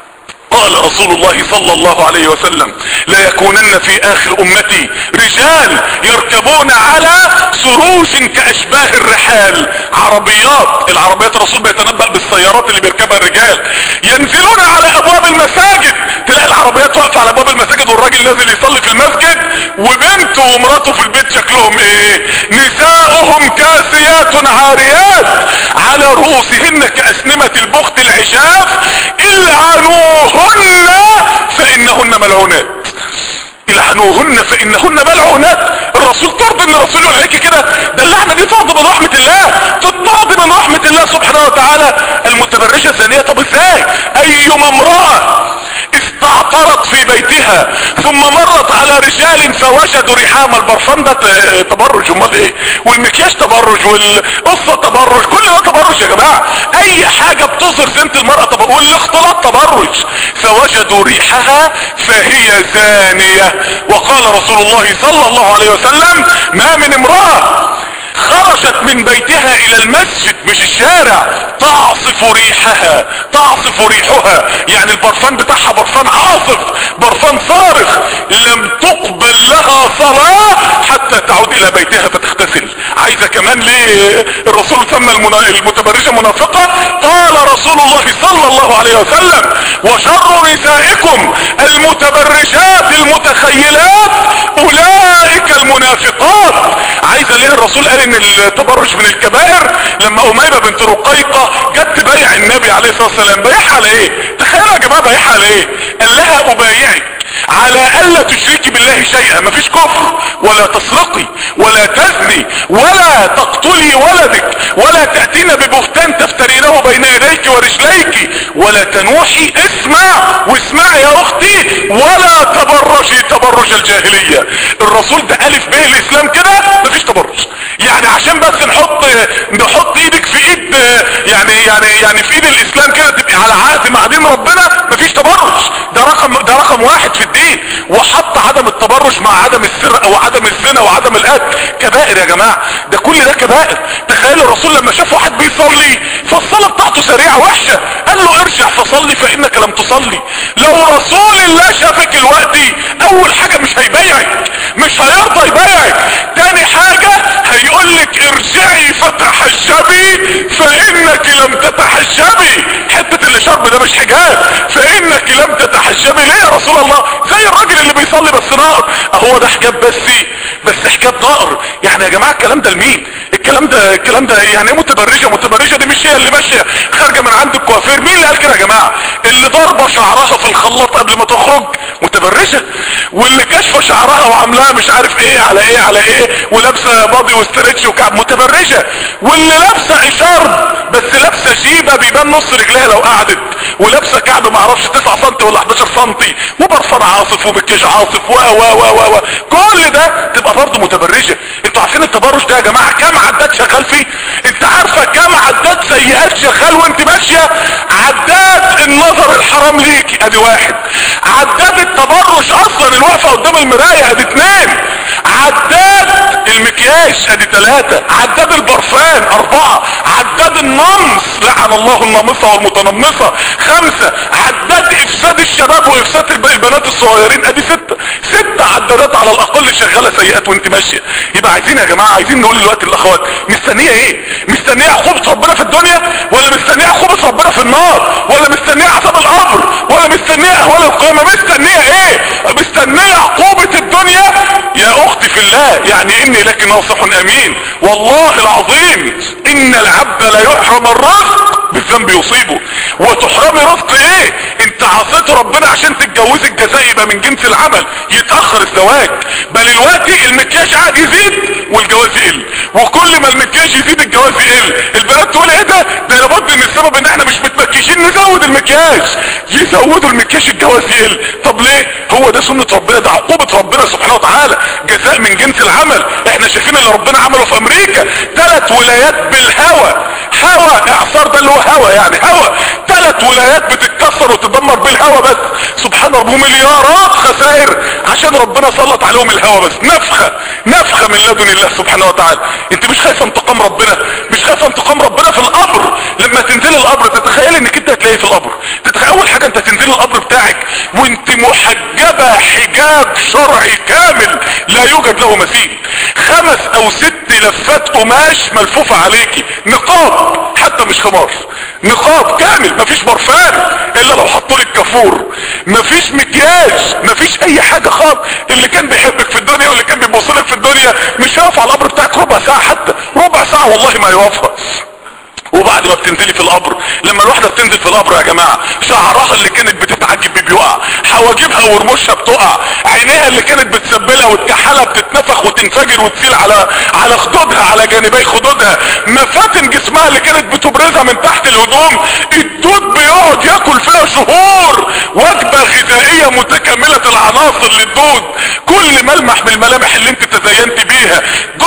قال رسول الله صلى الله عليه وسلم: لا يكونن في اخر امتي رجال يركبون على سروج كاشباه الرحال. عربيات، العربيات الرسول بيتنبأ بالسيارات اللي بيركبها الرجال. ينزلون على ابواب المساجد، تلاقي العربيات واقفه على ابواب المساجد والراجل نازل يصلي في المسجد وبنته ومراته في البيت شكلهم ايه؟ نساؤهم كاسيات عاريات على رؤوسهن كأسنمة البخت العشاف العنوهن فإنهن ملعونات. العنوهن فإنهن ملعونات. الرسول ترضى ان الرسول يقول عليك كده؟ ده اللعنة دي ترضى من رحمة الله، تترضى من رحمة الله سبحانه وتعالى. المتبرجة الزانية، طب ازاي؟ ايما امرأة استعطرت في بيتها ثم مرت على رجال فوجدوا ريحام البرفان ده تبرج. امال ايه؟ والمكياج تبرج والقصة تبرج، كل ده تبرج يا جماعة. اي حاجة بتظهر زينة المرأة تبرج، والاختلاط تبرج. فوجدوا ريحها فهي زانية. وقال رسول الله صلى الله عليه وسلم: ما من امرأة خرجت من بيتها الى المسجد مش الشارع تعصف ريحها، تعصف ريحها يعني البرفان بتاعها برفان عاصف، برفان صارخ، لم تقبل لها صلاة حتى تعود الى بيتها فتغتسل. عايزة كمان ليه الرسول سمى المتبرجة منافقة؟ قال رسول الله صلى الله عليه وسلم: وشر نسائكم المتبرجات المتخيلات اولئك المنافقات. عايزة ليه الرسول قال ان التبرج من الكبائر؟ لما اميمة بنت رقيقة جت تبايع النبي عليه الصلاة والسلام، بايعها على ايه؟ تخيلوا يا جماعة بايعها على ايه؟ قال لها: ابايعك على الا تشركي بالله شيئا، مفيش كفر ولا تسرقي ولا تزني ولا تقتلي ولدك ولا تأتين ببهتان تفترينه بين يديك ورجليك ولا تنوحي، اسمع واسمعي يا اختي، ولا تبرجي تبرج الجاهلية. الرسول ده الف به الاسلام كده، مفيش تبرج. يعني عشان بس نحط ايدك في ايد يعني في ايد الاسلام كده تبقي على عهد مع دين ربنا، مفيش تبرج. ده رقم واحد في الدين. وحط عدم التبرج مع عدم السرقة وعدم الزنا وعدم القتل. كبائر يا جماعة، ده كل ده كبائر. تخيل الرسول لما شاف واحد بيصلي فالصلاة بتاعته سريعة وحشة، قال له: ارجع فصلي فانك لم تصلي. لو رسول الله شافك الوقتي اول حاجة مش هيبايعك، مش هيرضى يبايعك. تاني حاجة هيقول لك: ارجعي فتحجبي فانك لم تتحجبي. حتة الشرب ده مش حجاب، فانك لم تتحجبي. ليه يا رسول الله؟ زي الراجل اللي بيصلي بس ناقر. هو ده حجاب بس حجاب ناقر. يعني يا جماعة الكلام ده لمين؟ الكلام ده يعني ايه متبرجة؟ متبرجة دي مش هي اللي ماشية خارجة من عند الكوافير. مين اللي قال كده يا جماعة؟ اللي ضربة شعرها في الخلاط قبل ما تخرج متبرجة، واللي كشفه شعرها وعاملاها مش عارف ايه على ايه على ايه، ولابسه باضي وستريتش وكعب، متبرجة. واللي لابسه اشارب بس لابسه جيبه بيبان نص رجلها لو قعدت، ولابسه كعب ما اعرفش 9 سم ولا 11 سم، وبرفان عاصف وبكيج عاصف و كل ده تبقى برضه متبرجة. انتوا عارفين التبرج ده يا جماعة كم عداد شغال فيه؟ انت عارفة كم عداد سيئات شغال وانت ماشية؟ عداد النظر الحرام ليكي ادي واحد، عداد التبرج اصلا الوقفة قدام المراية ادي 2، عداد المكياج ادي 3، عداد البرفان 4، عداد النمص لعن الله النامصة والمتنمصة 5، عداد افساد الشباب وافساد البنات الصغيرين ادي 6 عدادات على الاقل شغالة سيئات وانت ماشية. يبقى عايزين يا جماعة، عايزين نقول دلوقتي للاخوات مستنية ايه؟ مستنية عقوبة ربنا في الدنيا، ولا مستنية عقوبة ربنا في النار، ولا مستنية عذاب القبر، ولا مستنية اهوال القيامة؟ مستنية ايه؟ مستنية عقوبة الدنيا يا اختي في الله. يعني اني لك ناصح امين والله العظيم ان العبد لا يحرم الرزق بالذنب يصيبه. وتحرمي رزق ايه؟ انت عصيت ربنا عشان تتجوزي، الجزاء يبقى من جنس العمل، يتأخر الزواج. بل الوقت المكياج قاعد يزيد والجواز يقل، وكل ما المكياج يزيد الجواز يقل. البنات تقول ايه ده لابد ان السبب ان احنا مش متمكيشين نزود المكياج، يزودوا المكياج الجواز يقل. طب ليه؟ هو ده سنة ربنا، ده عقوبة ربنا سبحانه وتعالى، جزاء من جنس العمل. احنا شايفين اللي ربنا عمله في امريكا، 3 ولايات بالهوى، هوى اعصار ده اللي هو هوى يعني هوى، 3 ولايات بتتكسر وتدمر بالهوى بس سبحان ربه، مليارات خسائر عشان ربنا سلط عليهم الهوى بس. نفخة من لدن الله سبحانه وتعالى. انت مش خايفه انتقام ربنا؟ مش خايفه انتقام ربنا في القبر؟ لما تنزل القبر تتخيل انك انت هتلاقيه في القبر؟ تتخيل اول حاجه انت تنزل القبر بتاعك وانت محجبه حجاب شرعي كامل لا يوجد له مثيل، 5 أو 6 لفات قماش ملفوفه عليكي، نقاب حتى مش خمار، نقاب كامل، مفيش برفان الا لو حطوا لك كافور، مفيش مكياج، مفيش اي حاجه خالص. اللي كان بيحبك في الدنيا واللي كان بيبص لك في الدنيا مش هيقف على القبر بتاعك ربع ساعه، حتى ربع ساعه والله ما يوقفها. وبعد ما بتنزلي في القبر، لما الواحدة بتنزل في القبر يا جماعة، شعرها اللي كانت بتتعجب بيه بيقع، حواجبها ورموشها بتقع، عينيها اللي كانت بتسبلها وتكحلها بتتنفخ وتنفجر وتسيل على خدودها، على جانبي خدودها، مفاتن جسمها اللي كانت بتبرزها من تحت الهدوم الدود بيقعد ياكل فيها شهور، وجبة غذائية متكاملة العناصر للدود، كل ملمح من الملامح اللي انت تزينت بيها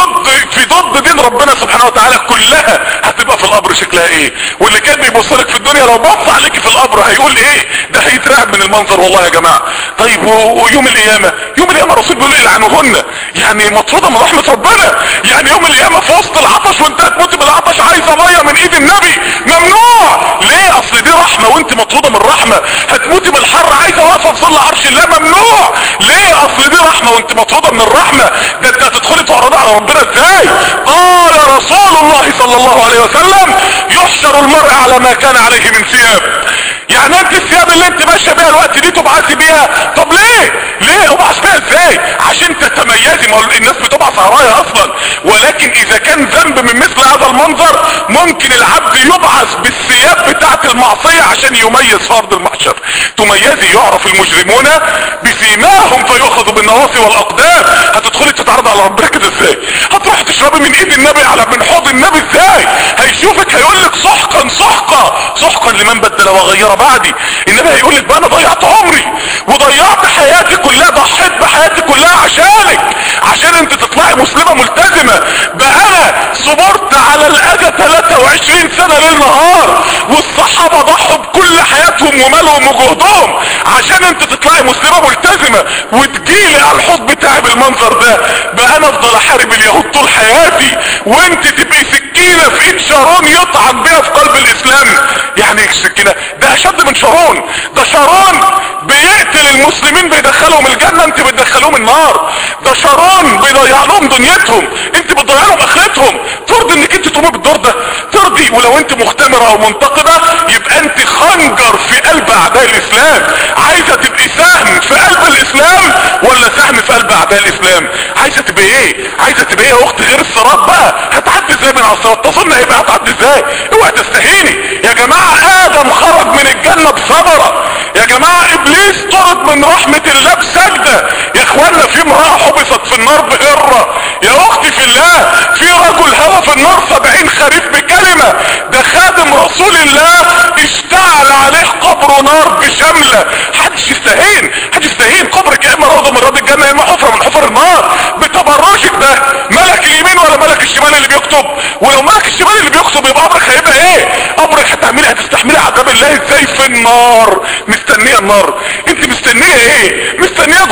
ضد دين ربنا سبحانه وتعالى كلها هتبقى في القبر شكلها ايه. واللي كان بيبصلك في الدنيا لو بص عليك في القبر هيقول ايه؟ ده هيترعب من المنظر والله يا جماعة. طيب ويوم القيامة؟ يوم القيامة الرسول بيقول ايه؟ لعنوهن، يعني مطرودة من رحمة ربنا. يعني يوم القيامة في وسط العطش وانت هتموت بالعطش عايزة مية من ايد النبي، ممنوع. ليه؟ اصل دي رحمة وانت مطرودة من رحمة. هتموتي من الحر عايزة واقفة في ظل عرش الله، ممنوع. ليه؟ اصل دي رحمة وانت مطرودة من الرحمة. ده انت هتدخلي تعرضي على ربنا ازاي؟ قال رسول الله صلى الله عليه وسلم يحشر المرء على ما كان عليه من ثياب. يعني انت الثياب اللي انت ماشيه بيها الوقت دي تبعثي بيها. طب ليه ابعث بيها ازاي؟ عشان تتميزي. ما الناس بتبعث عرايا اصلا، ولكن اذا كان ذنب من مثل هذا المنظر ممكن العبد يبعث بالثياب بتاعت المعصية عشان يميز في ارض المحشر. تميزي، يعرف المجرمون بسيماهم فيؤخذ بالنواصي والاقدام. هتدخلي تتعرض على ربنا كده ازاي؟ هتروحي تشربي من ايد النبي على من حوض النبي ازاي؟ هيشوفك هيقول لك سحقا لمن بدل وغير بعدي. النبي هيقول لك بقى انا ضيعت عمري وضيعت حياتي كلها، ضحيت بحياتي كلها عشانك، عشان انت تطلعي مسلمة ملتزمة. بقى انا صبرت على الاذى 23 سنة ليل نهار، والصحابة ضحوا بكل حياتهم ومالهم وجهدهم عشان انت تطلعي مسلمة ملتزمة وتجيلي على الحوض بتاعي بالمنظر ده. بقى انا افضل احارب اليهود طول حياتي وانت تبقي سكينة في ايد شارون يطعن بيها في قلب الاسلام. يعني السكينة ده اشد من شارون. ده شارون بيقتل المسلمين بيدخلهم الجنة، انت بتدخلهم النار. ده شارون بيضيع لهم دنيتهم، انت بتضيع لهم اخرتهم. ترضي انك انت تقومي بالدور ده؟ ترضي؟ ولو انت مختمرة او منتقدة يبقى انت خنجر في قلب اعداء الاسلام. عايزة تبقي سهم في قلب الاسلام ولا سهم في قلب اعداء الاسلام؟ عايزة تبقى ايه؟ عايزة تبقى ايه يا اخت غير الصراط بقى؟ هتعدي ازاي من على الصراط؟ تظن هيبقى هتعدي ازاي؟ اوعى تستهيني يا جماعة. ادم خرج من الجنة بثمرة يا جماعة. جماعة ابليس طرد من رحمة الله بسجدة. يا اخوانا في امرأة حبست في النار بهرة. يا اختي في الله في رجل هوى في النار 70 خريف بكلمة. ده خادم رسول الله اشتعل عليه قبر نار بشملة. حدش يستهين قبرك يا اما روضة من رياض الجنة يا اما حفرة من حفر النار. بتبرجك ده ملك اليمين ولا ملك الشمال اللي بيكتب؟ ولو ملك الشمال اللي بيكتب يبقى قبرك هيبقى ايه؟ قبرك هتستحملي عذاب الله ازاي في النار؟ مستنية النار. انت مستنية ايه؟ مستنية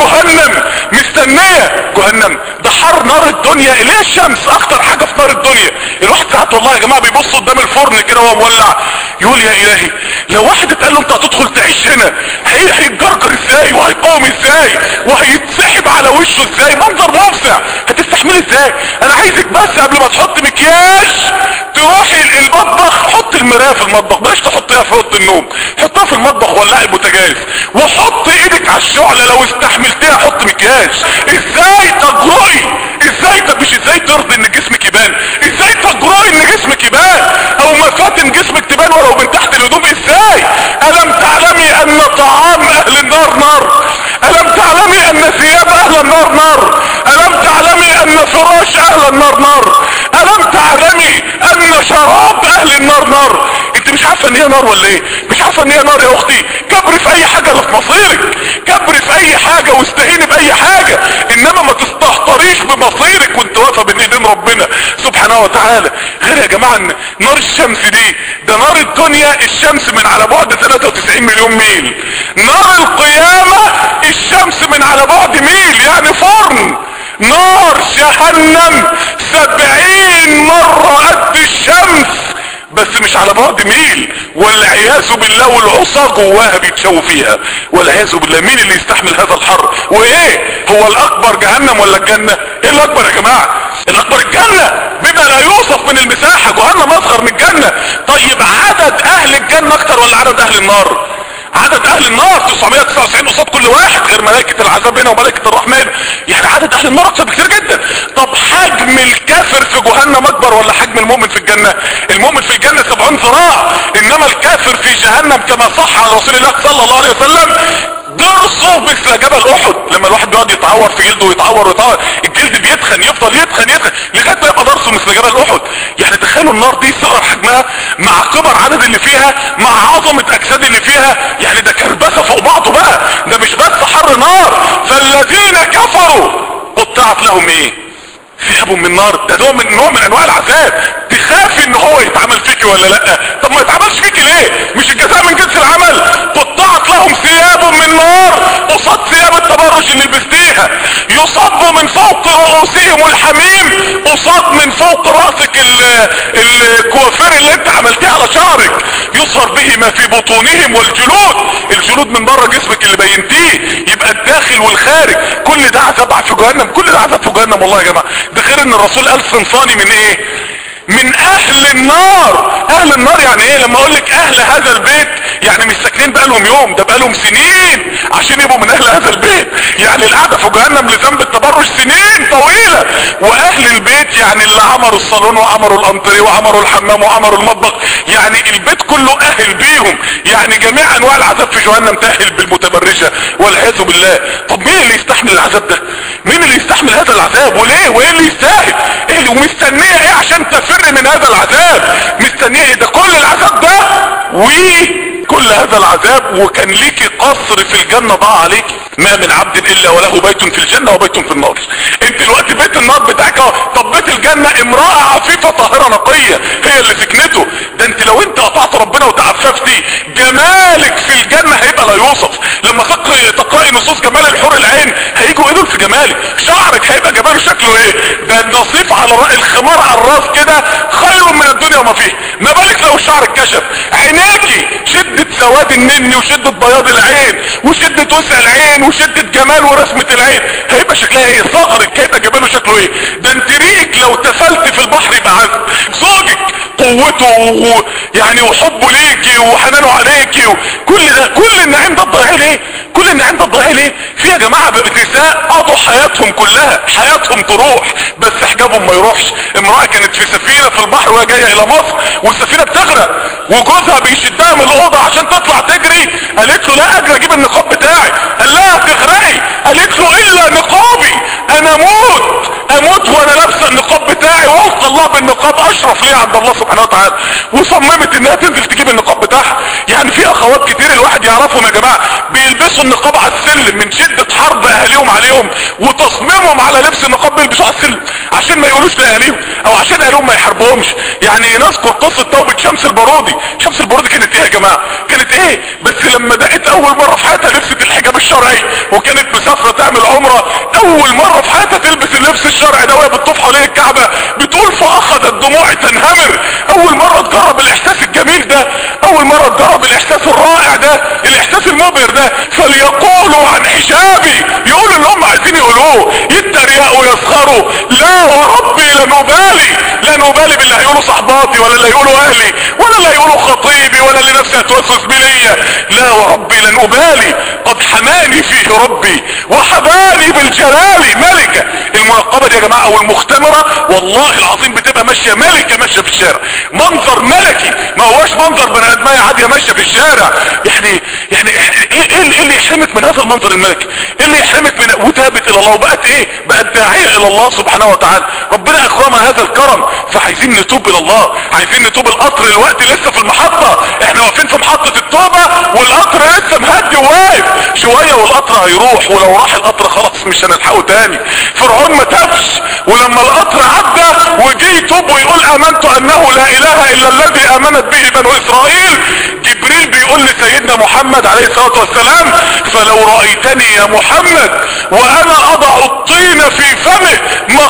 جهنم. ده حر نار الدنيا اللي هي الشمس اكتر حاجة في نار الدنيا. الواحد ساعات والله يا جماعة بيبص قدام الفرن كده وهو مولع يقول يا الهي لو واحد اتقال له انت هتدخل تعيش هنا هيتجرجر ازاي وهيقاوم ازاي وهيتسحب على وشه ازاي؟ منظر مفزع. هتستحملي ازاي؟ انا عايزك بس قبل ما تحط مكياج تروحي المطبخ، حط المرايه في المطبخ، بلاش تحطيها في اوضه النوم، حطها في المطبخ ولعي البوتاجاز وحط ايدك على الشعله. لو استحملتيها حط مكياج. ازاي تجرؤي؟ مش ازاي ترضي ان جسمك يبان؟ ازاي تجرؤي ان جسمك يبان او مفاتن جسمك تبان ولو من تحت الهدوم؟ ازاي؟ الم تعلمي ان طعام اهل النار نار؟ الم تعلمي ان ثياب اهل النار نار؟ الم تعلمي ان فراش اهل النار نار؟ الم تعلمي ان شراب اهل النار نار؟ انت مش عارفه ان هي نار ولا ايه؟ مش عارفه ان هي نار يا اختي؟ كبري في اي حاجه اللي في مصيرك، كبري في اي حاجه واستهيني باي حاجه، انما ما تستهتريش بمصيرك وانت واقفه بين ايدين ربنا سبحانه وتعالى. غير يا جماعه ان نار الشمس دي، ده نار الدنيا الشمس من على بعد 93 مليون ميل. نار القيامه الشمس من على بعد ميل، يعني فرن. نار جهنم 70 مرة قد الشمس بس مش على بعد ميل، والعياذ بالله. والعصا جواها بيتشووا فيها والعياذ بالله. مين اللي يستحمل هذا الحر؟ وايه هو الاكبر جهنم ولا الجنة؟ ايه الاكبر يا جماعة؟ الاكبر الجنة بما لا يوصف من المساحة. جهنم اصغر من الجنة. طيب عدد اهل الجنة اكتر ولا عدد اهل النار؟ عدد اهل النار 999 قصاد كل واحد، غير ملائكة العذاب هنا وملائكة الرحمن. يعني عدد اهل النار اكتر بكتير جدا. طب حجم الكافر في جهنم اكبر ولا حجم المؤمن في الجنة؟ المؤمن في الجنة 70 ذراع، انما الكافر في جهنم كما صح عن رسول الله صلى الله عليه وسلم ضرسه مثل جبل احد. لما الواحد بيقعد يتعور في جلده ويتعور الجلد بيتخن، يفضل يتخن لغايه ما يبقى ضرسه مثل جبل احد. يعني تخيلوا النار دي صغر حجمها مع كبر عدد اللي فيها مع عظمه اجساد اللي فيها، يعني ده كربسه فوق بعضه بقى. ده مش بس حر نار. فالذين كفروا قطعت لهم ايه؟ ثياب من نار. ده نوع من انواع العذاب. تخافي ان هو يتعمل فيكي ولا لا؟ طب ما يتعملش فيكي ليه؟ مش الجزاء من جنس العمل؟ قطعت لهم ثياب من نار قصاد ثياب التبرج اللي لبستيها. يصب من فوق رؤوسهم الحميم قصاد من فوق راسك الكوافير اللي انت عملتيه على شعرك. يصهر به ما في بطونهم الجلود من بره جسمك اللي بينتيه. يبقى الداخل والخارج كل ده عذاب في جهنم. كل ده عذاب في جهنم والله يا جماعه. ده غير ان الرسول قال صنفاني من ايه؟ من اهل النار. اهل النار يعني ايه؟ لما اقول لك اهل هذا البيت يعني مش ساكنين بقالهم يوم، ده بقالهم سنين عشان يبقوا من اهل هذا البيت. يعني القعده في جهنم لذنب التبرج سنين طويله. واهل البيت يعني اللي عمروا الصالون وعمروا الانتريه وعمروا الحمام وعمروا المطبخ، يعني البيت كله اهل بيهم. يعني جميع انواع العذاب في جهنم تاهل بالمتبرجه والعياذ بالله. طب مين اللي يستحمل العذاب ده؟ مين اللي يستحمل هذا العذاب وليه؟ وايه اللي يستاهل؟ ايه اللي ومستنيه ايه عشان تفر من هذا العذاب؟ مستنيه ايه؟ ده كل العذاب ده وكل هذا العذاب وكان ليكي قصر في الجنة ضاع عليك. ما من عبد الا وله بيت في الجنة وبيت في النار. انت دلوقتي بيت النار بتاعك اهو. طب بيت الجنة امرأة عفيفة طاهرة نقية هي اللي سكنته. ده انت لو انت قطعت ربنا وتعففتي جمالك في الجنة هيبقى لا يوصف. لما تقرأي نصوص جمال الحور العين هيجوا ايه دول في جمالك. شعرك هيبقى جماله شكله ايه؟ ده النصيف على الخمار على الراس كده خير من الدنيا وما فيه. ما بالك لو الشعر اتكشف؟ عينيكي شدة سواد النني وشدة بياض العين وشدة وسع العين وشدة جمال ورسمة العين هيبقى شكلها ايه؟ صغرك هيبقى جماله شكله ايه؟ ده انت ريقك لو تفلت في البحر يبقى عذب. زوجك قوته يعني وحبه ليكي وحنانه عليكي وكل ده، كل النعيم ده تضيعيه ليه؟ كل النعيم ده تضيعيه ليه؟ في يا جماعه بنساء قضوا حياتهم كلها، حياتهم تروح بس حجابهم ما يروحش. اما امرأة كانت في سفينة في البحر وهي جاية الى مصر والسفينة بتغرق وجوزها بيشدها من الاوضة عشان تطلع تجري. قالت له لا اجري اجيب النقاب بتاعي. قال لها تغرقي. قالت له الا نقابي، انا اموت وانا لابسه النقاب بتاعي والقى الله بالنقاب اشرف ليه عند الله سبحانه وتعالى. وصممت انها تنزل تجيب النقاب بتاعها. يعني في اخوات كتير الواحد يعرفهم يا جماعه بيلبسوا النقاب على السلم من شده حرب اهاليهم عليهم وتصميمهم على لبس النقاب بيلبسوه على السلم عشان ما يقولوش لاهاليهم او عشان اهاليهم ما يحاربوهمش. يعني نذكر قصه توبه شمس البارودي. شمس البارودي كانت ايه يا جماعه؟ كانت ايه؟ بس لما دقت اول مره في حياتها لبست الحجاب الشرعي وكانت مسافره تعمل عمره، اول مره في حياتها تلبس اللبس الشرعي ده وهي بتطوف حوالين الكعبه، بتقول فاخذت دموعي تنهمر. اول مره تجرب الاحساس الجميل ده، اول مره تجرب الاحساس الرائع ده، الاحساس المبهر ده. فليقولوا عن حجابي، يقولوا اللي هم عايزين يقولوه، يتريقوا يسخروا. لا وربي لا نبالي باللي هيقولوا صحباتي ولا اللي هيقولوا اهلي ولا اللي هيقولوا خطيبي ولا اللي نفسي هتوسوس بليا. لا وربي لن ابالي، قد حماني فيه ربي وحباني بالجلال ملكة. المنقبة دي يا جماعة او المختمرة والله العظيم بتبقى ماشية ملكة ماشية في الشارع، منظر ملكي ما هواش منظر بني ادمية عادية ماشية في الشارع. يعني ايه اللي يحرمك من هذا المنظر الملكي؟ ايه اللي يحرمك من وتابت الى الله وبقت ايه؟ بقت داعية الى الله سبحانه وتعالى. ربنا اكرمها هذا الكرم، فعايزين نتوب الى الله، عايزين نتوب. القطر الوقت لسه في المحطة، احنا واقفين في محطة التوبة والقطر لسه مهدي وواقف شوية والقطر هيروح، ولو راح القطر خلاص مش هنلحقه تاني. فرعون ما تابش، ولما القطر عدى وجي يتوب ويقول امنت انه لا اله الا الذي امنت به بنو اسرائيل، جبريل بيقول لسيدنا محمد عليه الصلاة والسلام فلو رأيتني يا محمد وانا اضع الطين في فمه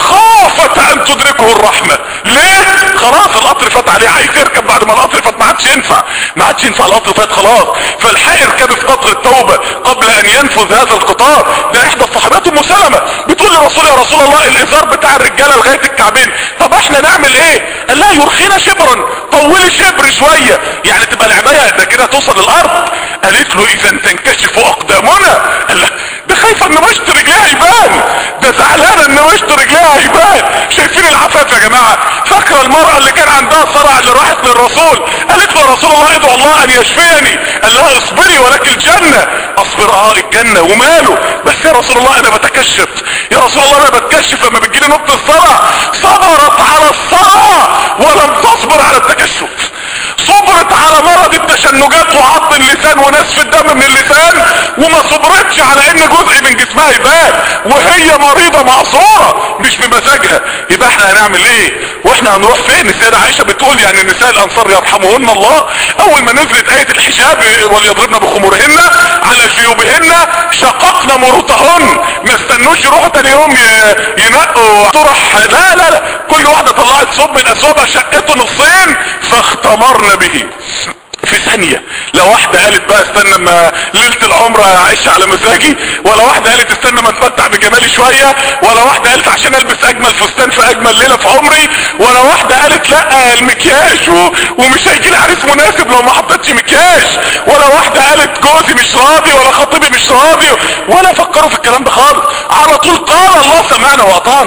مخافة ان تدركه الرحمة. ليه؟ خلاص القطر فات عليه، عايز يركب بعد ما القطر فات ما عادش ينفع القطر فات خلاص. فالحق اركب في قطر التوبة قبل ان ينفذ هذا القطار. ده احدى الصحابات ام سلمة بتقول للرسول يا رسول الله الازار بتاع الرجالة لغاية الكعبين، طب احنا نعمل ايه؟ قال لها يرخينا شبرا، طولي شبر شوية يعني تبقى العباية ده كده توصل للارض. قالت له اذا تنكشف اقدامنا. قال لها ده خايفة ان مشط رجليها يبان، ده زعلانة ان مشط رجليها يبان. شايفين العفاف يا جماعة؟ فاكرة المرأة اللي كان عندها صرع اللي راحت للرسول قالت له يا رسول الله ادعو الله ان يشفيني. قال لها اصبري ولك الجنة. اصبر الجنة وماله، بس يا رسول الله انا بتكشف، يا رسول الله انا بتكشف لما بتجيلي نقطة الصرع. صبرت على الصرع ولم تصبر على التكشف، صبرت على مرض التشنجات وعض اللسان ونسف الدم من اللسان وما صبرتش على ان جزء من جسمها يبان وهي مريضة معصورة مش بمزاجها. يبقى احنا هنعمل ايه واحنا هنروح فين؟ السيدة عائشة بتقول يعني النساء الانصار يرحمهن الله اول ما نزلت اية الحجاب وليضربن بخمورهن على جيوبهن شققنا مروطهن، ما استنوش يروحوا تاني يوم ينقوا طرح، لا كل واحدة طلعت صوب من اثوابها شقته نصين فاختمرنا به في ثانية. لو واحدة قالت بقى استنى ما ليلة العمرة اعيش على مزاجي، ولا واحدة قالت استنى ما اتمتع بجمالي شوية، ولا واحدة قالت عشان البس اجمل فستان في اجمل ليلة في عمري، ولا واحدة قالت لا المكياج ومش هيجي لي عريس مناسب لو ما حطيتش مكياج، ولا واحدة قالت جوزي مش راضي ولا خطيبي مش راضي، ولا فكروا في الكلام ده خالص. على طول قال الله سمعنا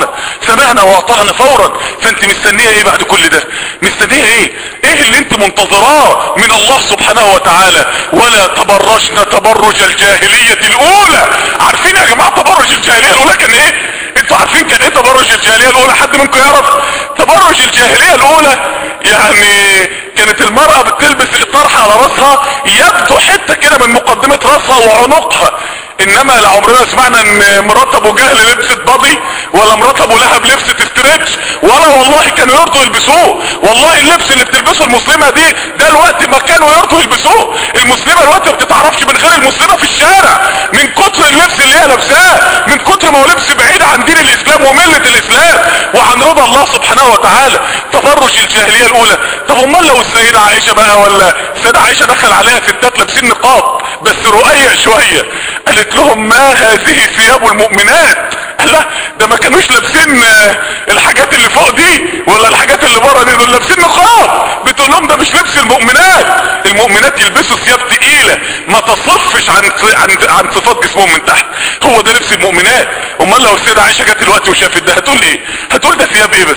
واطعنا فورا. فانت مستنية ايه بعد كل ده؟ مستنية ايه اللي انت منتظراه من الله سبحانه وتعالى؟ ولا تبرجنا تبرج الجاهلية الاولى. عارفين يا جماعة تبرج الجاهلية الاولى كان ايه؟ انتوا عارفين كان ايه تبرج الجاهلية الاولى؟ حد منكم يعرف تبرج الجاهلية الاولى؟ يعني كانت المرأة بتلبس الطرحة على راسها يبدو حتة كده من مقدمة راسها وعنقها. انما لعمرنا سمعنا ان مرات ابو جهل لبست بادي ولا مرات ابو لهب لبست ستريتش، ولا والله كانوا يرضوا يلبسوه. والله اللبس اللي بتلبسه المسلمة دي ده الوقت ما كانوا يرضوا يلبسوه. المسلمة الوقت ما بتتعرفش من غير المسلمة في الشارع من كتر اللبس اللي هي لابساه، من كتر ما هو لبس بعيد عن دين الاسلام وملة الاسلام وعن رضا الله سبحانه وتعالى. تبرج الجاهلية الاولى. طب امال لو السيدة عائشة بقى ولا السيدة عائشة دخل عليها ستات لابسين نقاب بس رقيق شوية، قالت لهم ما هذه ثياب المؤمنات؟ قال لا ده ما كانوش لابسين الحاجات اللي فوق دي ولا الحاجات اللي بره دي، دول لابسين نقاب. بتقول لهم ده مش لبس المؤمنات. المؤمنات يلبسوا ثياب تقيلة ما تصفش عن صفات جسمهم من تحت، هو ده لبس المؤمنات. امال لو السيدة عائشة جت دلوقتي وشافت ده هتقول ايه؟ هتقول ده ثياب ايه بس؟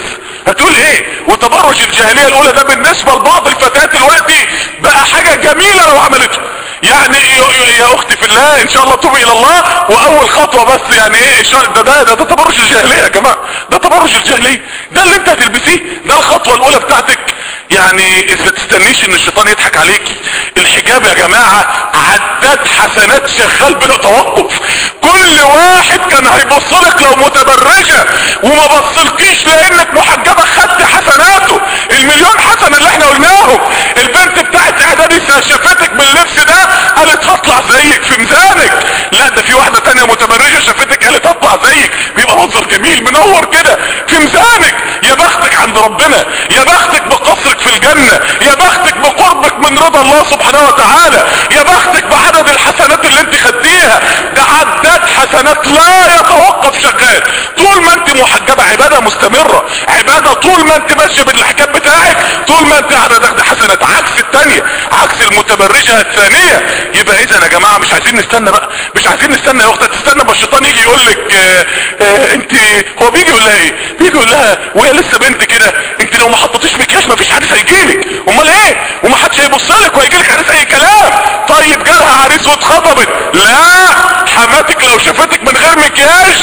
هتقول ايه؟ وتبرج الجاهلية الاولى ده بالنسبة لبعض الفتيات دلوقتي بقى حاجة جميلة لو عملته. يعني يا اختي في الله ان شاء الله توبي الى الله، واول خطوة بس يعني ايه ده تبرج الجاهلية يا جماعة، ده تبرج الجاهلية، ده اللي انت هتلبسيه، ده الخطوة الاولى بتاعتك. يعني اذا تستنيش ان الشيطان يضحك عليكي. الحجاب يا جماعة عداد حسنات شغال بلا توقف. كل واحد كان هيبصلك لو متبرجة وما بصلكيش لانك محجبة خدت حسناته. المليون حسنة اللي احنا قلناهم. البنت بتاعت اعدادي شافتك باللبس ده قالت هطلع زيك في ميزانك. لا ده في واحدة تانية متبرجة شافتك قالت هطلع زيك، بيبقى منظر جميل منور كده في ميزانك. يا بختك عند ربنا، يا بختك بقصرك في الجنة، يا بختك بقربك من رضا الله سبحانه وتعالى، يا بختك بعدد الحسنات اللي انت خدتيها. ده عداد حسنات لا يتوقف شغال طول ما انت محجبة. عبادة مستمرة، عبادة طول ما انت ماشية بالحجاب بتاعك، طول ما انت قاعدة تاخد حسنات. عكس التانية، عكس المتبرجة الثانية. يبقى اذا يا جماعة مش عايزين نستنى بقى، مش عايزين نستنى يا اختي تستنى ما الشيطان يجي يقول لك انت. هو بيجي يقول لها ايه؟ بيجي يقول لها وهي لسه بنت كده انت لو ما حطيتيش مكياج مفيش حدث هيجيلك. امال ايه؟ وما حدش هيبص لك وهيجيلك حدث اي كلام. طيب جالها عريس واتخطبت، لا حماتك لو شافتك من غير مكياج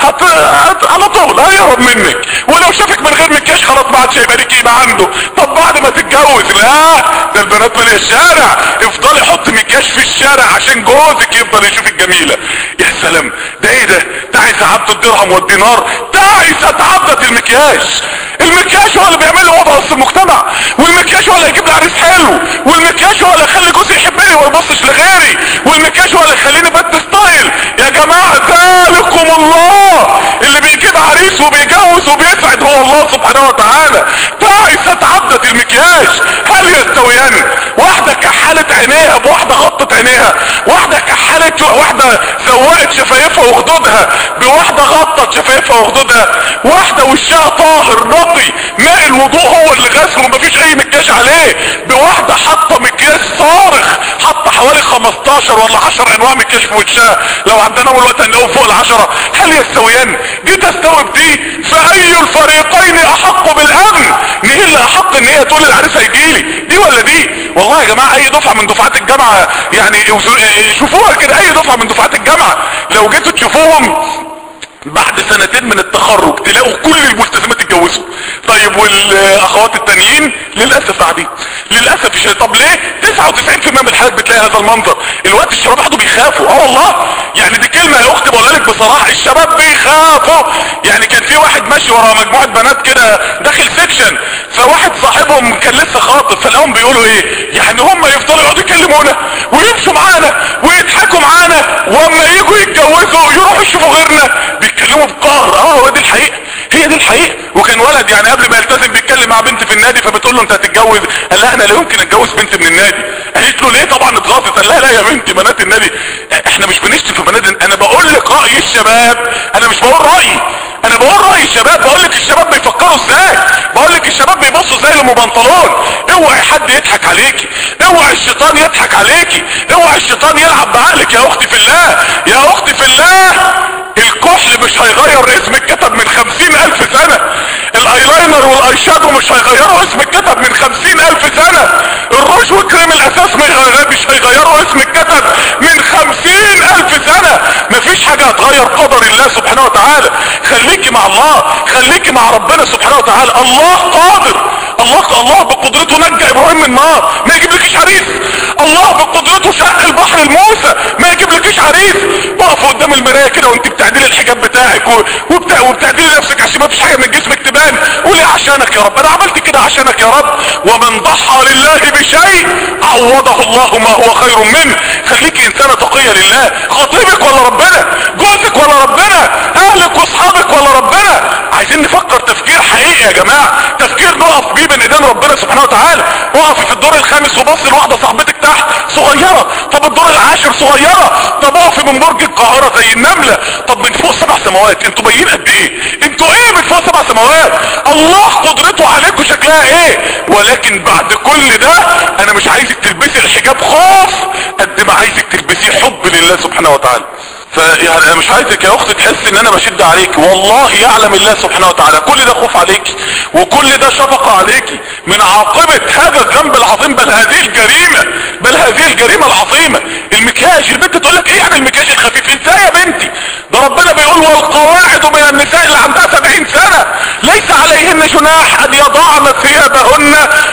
على طول هيهرب منك، ولو شافك من غير مكياج خلاص ما عادش هيبقى ليك قيمه عنده. طب بعد ما تتجوز، لا ده البنات من الشارع افضلي حط مكياج في الشارع عشان جوزك يفضل يشوفك جميله. يا سلام، ده ايه ده؟ تعس عبد الدرهم والدينار، تعس عبدة المكياج. المكياج هو اللي بيعمل وضع وسط المجتمع، والمكياج هو اللي هيجيب لي عريس حلو، والمكياج هو اللي يخلي جوزي يحبني وما يبصش لغيري، والمكياج هو اللي يخليني بنت ستايل. يا جماعه ذلكم الله اللي بيجيب عريس وبيجوز وبيسعد هو الله سبحانه وتعالى. تعست عبدة المكياج. هل يستويان؟ واحده كحلت عينيها بواحده غطت عينيها، واحده كحلت، واحده زوقت شفايفها وخدودها بواحده غطت شفايفها وخدودها، واحده وشها طاهر نقي ماء الوضوء هو اللي غسله ومفيش اي مكياج عليه، بواحده حاطه مكياج صارخ، حاطه حوالي 15 ولا 10 انواع مكياج في وشها، لو عندنا اول وقت هنلاقيهم فوق ال10. هل يستويان؟ جيت استوعب دي، فاي الفريقين احق بالامن؟ مين اللي احق ان هي تقول العريس هيجيلي، دي ولا دي؟ والله يا جماعه اي دفعه من دفعات الجامعه يعني شوفوها كده، اي دفعه من دفعات الجامعه لو جيتوا تشوفوهم بعد سنتين من التخرج تلاقوا كل الملتزمات اتجوزوا. طيب والاخوات التانيين للاسف قاعدين، للاسف الشيء. طب ليه؟ 99% من الحالات بتلاقي هذا المنظر. الوقت الشباب قعدوا بيخافوا، والله يعني دي كلمه يا اختي بقولها لك بصراحه، الشباب بيخافوا. يعني كان في واحد ماشي ورا مجموعه بنات كده داخل سيكشن، فواحد صاحبهم كان لسه خاطب، فلقاهم بيقولوا ايه؟ يعني هم يفضلوا يقعدوا يكلمونا ويمشوا معانا ويضحكوا معانا، واما يجوا يتجوزوا يروحوا يشوفوا غيرنا بيتكلموا بقهر. هو دي الحقيقه، هي دي الحقيقه. وكان ولد يعني قبل ما يلتزم بيتكلم مع بنت في النادي، فبتقول له انت هتتجوز؟ قال لها انا لا يمكن اتجوز بنت من النادي. قالت له ليه؟ طبعا اتغاظت. قال لها لا يا بنتي بنات النادي احنا مش بنشتم في بنات، انا بقول لك راي الشباب، انا مش بقول رايي، انا بقول راي الشباب، بقول لك الشباب بيفكروا ازاي، بقول لك الشباب بيبصوا ازاي للمبنطلون. اوعي حد يضحك عليكي، اوعي الشيطان يضحك عليكي، اوعي الشيطان يلعب بعقلك يا اختي في الله، يا اختي في الله. الكحل مش هيغير اسم الكتب من 50,000 سنة، الايلاينر والاي شادو مش هيغيروا اسم الكتب من 50,000 سنة، الروج وكريم الاساس مش هيغيروا اسم الكتب من 50,000 سنة. مفيش حاجة هتغير قدر الله سبحانه وتعالى. خليكي مع الله، خليكي مع ربنا سبحانه وتعالى. الله قادر، الله بقدرته نجى ابراهيم من النار ما يجيبلكيش عريس، الله بقدرته شق البحر لموسى ما يجيبلكيش عريس. وقف قدام المرايه كده وانت بتعدلي الحجاب بتاعك وبتعدلي نفسك عشان ما فيش حاجه من جسمك تبان، قولي عشانك يا رب، انا عملت كده عشانك يا رب. ومن ضحى لله بشيء عوضه الله ما هو خير منه. خليكي انسانه تقيه لله. خطيبك ولا ربنا؟ جوزك ولا ربنا؟ اهلك واصحابك ولا ربنا؟ عايزين نفكر تفكير حقيقي يا جماعه، تفكير نقف بيه بين ايدين ربنا سبحانه وتعالى. اقفي في الدور الخامس وبص لواحده صاحبتك تحت صغيره، طب الدور العاشر صغيره، طب اقفي من برج القاهره زي النمله، طب من فوق 7 سماوات. انتوا باينين قد ايه؟ انتوا ايه من فوق 7 سماوات؟ الله قدرته عليكم شكلها ايه؟ ولكن بعد كل ده انا مش عايزك تلبسي الحجاب خوف قد ما عايزك تلبسيه حب لله سبحانه وتعالى. فيعني انا مش عايزك يا اختي تحس ان انا بشد عليك، والله يعلم الله سبحانه وتعالى كل ده خوف عليك وكل ده شفقة عليك من عاقبة هذا الذنب العظيم، بل هذه الجريمة العظيمة. المكياج، البنت تقول لك ايه يعني المكياج الخفيف؟ ازاي يا بنتي؟ ده ربنا بيقول والقواعد من النساء اللي عندها 70 سنة ليس عليهن جناح ان يضعن ثيابهن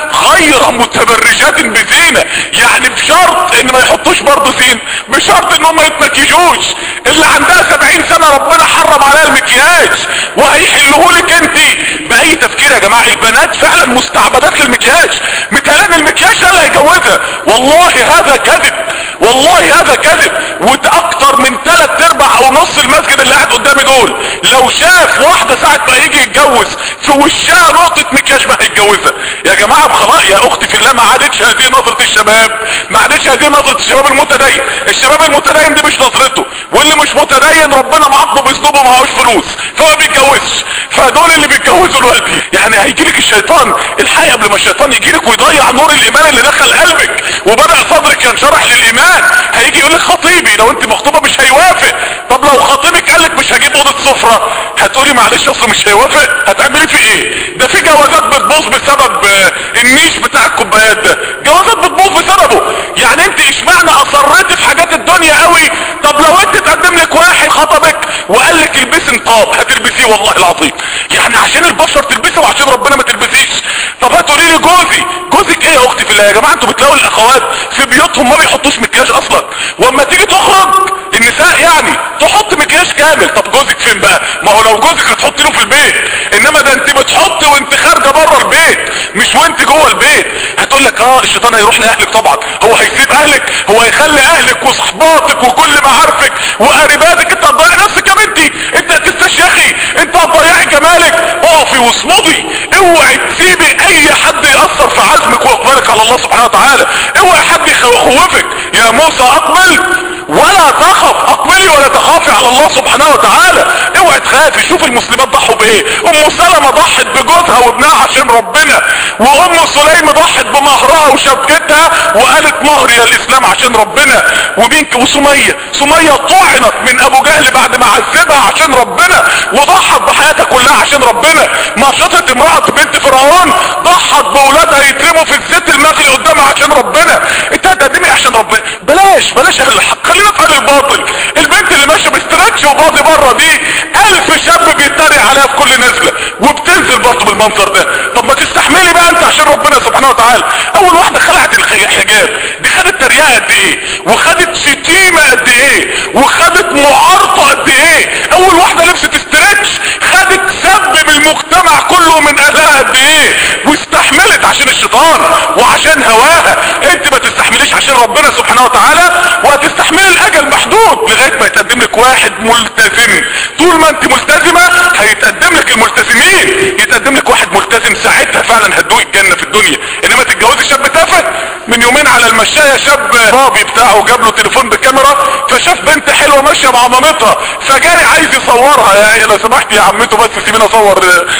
غير متبرجات بزينة، يعني بشرط ان ما يحطوش برضه زين، بشرط ان هم ما يتمكيجوش. اللي عندها 70 سنة ربنا حرم عليها المكياج وهيحلهولك انت باي تفكير يا جماعة؟ البنات فعلا مستعبدات للمكياج، مثالان المكياج ده اللي هيجوزها. والله هذا كذب، والله هذا كذب. واكتر من 3/4 او نص المسجد اللي قاعد قدامي دول لو شاف واحدة ساعة ما يجي يتجوز في وشها نقطة مكياج ما هيتجوزها. يا جماعة خلاص يا اختي في الله، ما عادتش هذه نظرة الشباب، ما عادتش هذه نظرة الشباب المتدين. الشباب المتدين دي مش نظرته، واللي مش متدين ربنا معاقبه باسلوبه معهوش فلوس فما بيتجوزش. فدول اللي بيتجوزوا دلوقتي يعني هيجيلك الشيطان الحقيقة قبل ما الشيطان يجيلك ويضيع نور الايمان اللي دخل قلبك وبدأ صدرك ينشرح للايمان. هيجي يقولك خطيبي، لو انت مخطوبة مش هيوافق. طب لو خطيبك قالك مش هجيب اوضة سفرة، هتقولي معلش اصل مش هيوافق، هتعملي في ايه؟ ده في جوازات بتبوظ بسبب النيش بتاع الكوبايات ده، جوازات بتبوظ بسببه. يعني انت اشمعنى اصريتي في حاجات الدنيا قوي؟ طب لو انت تقدم لك واحد خطبك وقال لك البسي نقاب هتلبسيه والله العظيم، يعني عشان البشر تلبسه وعشان ربنا ما تلبسيش. طب هتقولي لي جوزك ايه يا اختي في الله؟ يا جماعه انتوا بتلاقوا الاخوات في بيوتهم ما بيحطوش مكياج اصلا، واما تيجي تخرج النساء يعني تحط مكياج كامل. طب جوزك فين بقى؟ ما هو لو جوزك هتحطي له في البيت، انما ده انت بتحطي وانت خارجه بره البيت مش وانت جوه البيت. هتقول لك الشيطان هيروح لاهلك. طبعا هو هيسيب اهلك؟ هو هيخلي اهلك وصحباتك وكل معارفك وقريباتك؟ انت هتضيعي نفسك يا بنتي، انت هتستشيخي، انت هتضيعي جمالك. اقفي واصمدي، اوعي تسيبي اي حد ياثر في عزمك واقبالك على الله سبحانه وتعالى. اوعي حد يخوفك. يا موسى اقبل ولا تخف، اقبلي ولا تخافي على الله سبحانه وتعالى. اوعي تخافي. شوف المسلمات ضحوا بايه. ام سلمة ضحت بجوزها وابنها عشان ربنا، وام سليم ضحت بمهرها وشبكتها وقالت مهري الاسلام عشان ربنا. وسمية طعنت من ابو جهل بعد ما عذبها عشان ربنا وضحت بحياتها كلها عشان ربنا. ماشطة امرأة بنت فرعون ضحت باولادها يترموا في الزيت المغلي قدامها عشان ربنا. انت هتقدمي عشان ربنا. بلاش اهل الحق، خلينا في اهل الباطل. البنت اللي ماشيه باستراتش وباضي بره دي 1000 شاب بيتريق عليها في كل نزله وبتنزل برضه بالمنظر ده. طب ما تستحملي بقى انت عشان ربنا سبحانه وتعالى. اول واحده خلعت الحجاب دي خدت تريقه قد ايه، وخدت شتيمه قد ايه، وخدت معارضه قد ايه. اول واحده لبست استراتش خدت سب بالمجتمع كله من اهلها قد ايه، واستحملت عشان الشيطان وعشان هواها. انت ما تستحمليش عشان ربنا سبحانه وتعالى، وهتستحملي الاجل محدود لغايه ما يتقدم لك واحد ملتزم. طول ما انت ملتزمه هيتقدم لك الملتزمين، يتقدم لك واحد ملتزم ساعتها فعلا هتدوقي الجنه في الدنيا. انما تتجوزي شاب تافه. من يومين على المشايه شاب بابي بتاعه جاب له تليفون بكاميرا، فشاف بنت حلوه ماشيه مع مامتها فجاري عايز يصورها. يا لو سمحت يا عمته بس سيبيني اصور.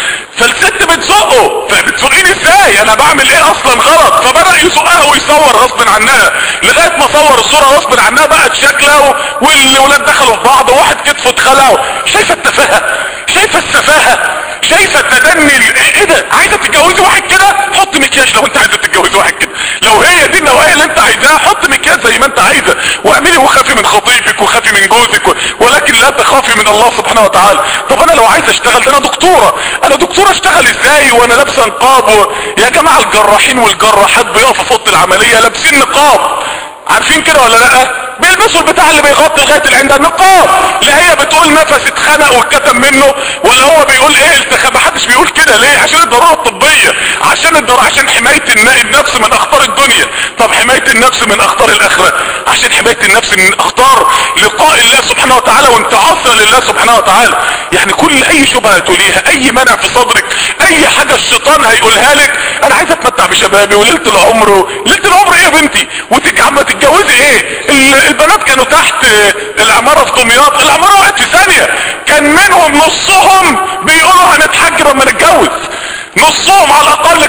فالست بتزقه، فبتزقيني ازاي؟ انا بعمل ايه اصلا غلط؟ فبدأ يزقها ويصور غصب عنها لغايه ما صور الصوره غصب عنها بقت شكلها والولاد دخلوا في بعض وواحد كتفه اتخلع. شايفه التفاهه؟ شايفه السفاهه؟ شايفه التدني؟ ايه ده؟ عايزه تتجوزي واحد كده؟ حط مكياج. لو انت عايزه تتجوزي واحد كده، لو هي دي النوعيه اللي انت عايزاها، حط مكياج زي ما انت عايزه واعملي، وخافي من خطيبك وخافي من جوزك ولكن لا تخافي من الله سبحانه وتعالى. طب انا لو عايز اشتغل، ده انا دكتوره اشتغل ازاي وانا لابسه نقاب؟ يا جماعه الجراحين والجراحات بيقفوا في اوضه العمليه لابسين نقاب، عارفين كده ولا لا؟ بيلبسوا البتاع اللي بيغطي لغايه العين ده النقاب. لا هي بتقول نفس اتخنق واتكتم منه، ولا هو بيقول ايه التخاب. محدش بيقول كده. ليه؟ عشان الضروره الطبيه، عشان حمايه النفس من اخطار الدنيا. طب حمايه النفس من اخطار الاخره، عشان حمايه النفس من اخطار لقاء الله سبحانه وتعالى وانتعاصها لله سبحانه وتعالى. يعني كل اي شبهه تقوليها، اي منع في صدرك، اي حاجه الشيطان هيقولها لك، انا عايز اتمتع بشبابي وليله العمر. ليله العمر ايه يا بنتي؟ عم تتجوزي ايه؟ البنات كانوا تحت العمارة في دمياط، العمارة وقعت في ثانية. كان منهم نصهم بيقولوا هنتحجب اما نتجوز، نصهم على الاقل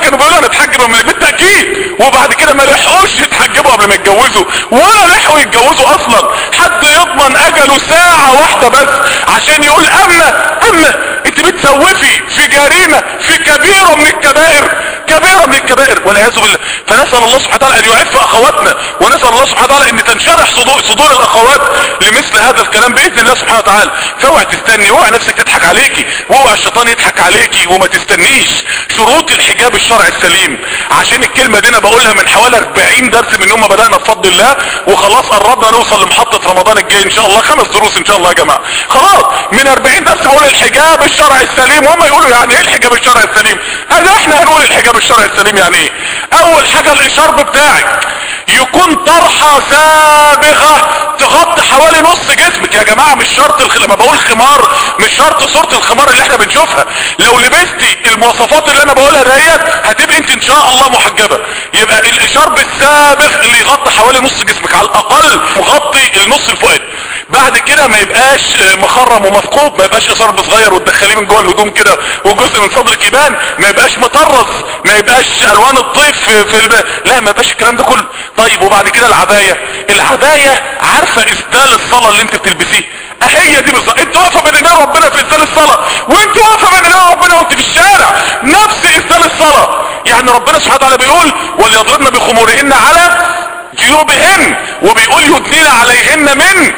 كانوا بيقولوا هنتحجب بالتأكيد، وبعد كده ما لحقوش يتحجبوا قبل ما يتجوزوا، ولا لحقوا يتجوزوا اصلا. حد يضمن اجله ساعة واحدة بس عشان يقول اما انت بتسوفي في جريمة في كبيرة من الكبائر، كبيرة من الكبائر والعياذ بالله. فنسأل الله سبحانه وتعالى ان يعف اخواتنا، ونسأل الله سبحانه وتعالى ان تنشرح صدور الاخوات لمثل هذا الكلام باذن الله سبحانه وتعالى. فاوعى تستني، واوعى نفسك تضحك عليكي، واوعى الشيطان يضحك عليكي، وما تستنيش. شروط الحجاب الشرعي السليم، عشان الكلمة دي انا بقولها من حوالي 40 درس من يوم ما بدأنا بفضل الله، وخلاص قربنا نوصل لمحطة رمضان الجاي ان شاء الله، 5 دروس ان شاء الله يا جماعة. خلاص من 40 درس بقول الحجاب الشرعي السليم، وهم يقولوا يعني ايه الحجاب الشرعي السليم؟ احنا هنقول الحجاب الشرعي السليم يعني ايه. اول حاجة الاشارب بتاعك يكون طرحة سابغة تغطي حوالي نص جسمك يا جماعة. مش شرط لما بقول خمار مش شرط صورة الخمار اللي احنا بنشوفها. لو لبستي المواصفات اللي انا بقولها ديت هتبقى انت ان شاء الله محجبة. يبقى الاشارب السابغ اللي يغطي حوالي نص جسمك على الاقل، مغطي النص الفوقاني. بعد كده ما يبقاش مخرم ومثقوب، ما يبقاش اشارب صغير وتدخليه من جوه الهدوم كده وجزء من صدرك يبان، ما يبقاش مطرز، ما يبقاش الوان الطيف لا ما يبقاش الكلام ده كله. طيب وبعد كده العباية عارفة اسدال الصلاة اللي انت بتلبسيه؟ هي دي بالظبط. انت واقفه بين ايدين ربنا في اسدال الصلاه، وانت واقفه بين ايدين ربنا وانت في الشارع، نفس اسدال الصلاه. يعني ربنا سبحانه وتعالى بيقول وليضربن بخمورهن على جيوبهن، وبيقول يدنين عليهن من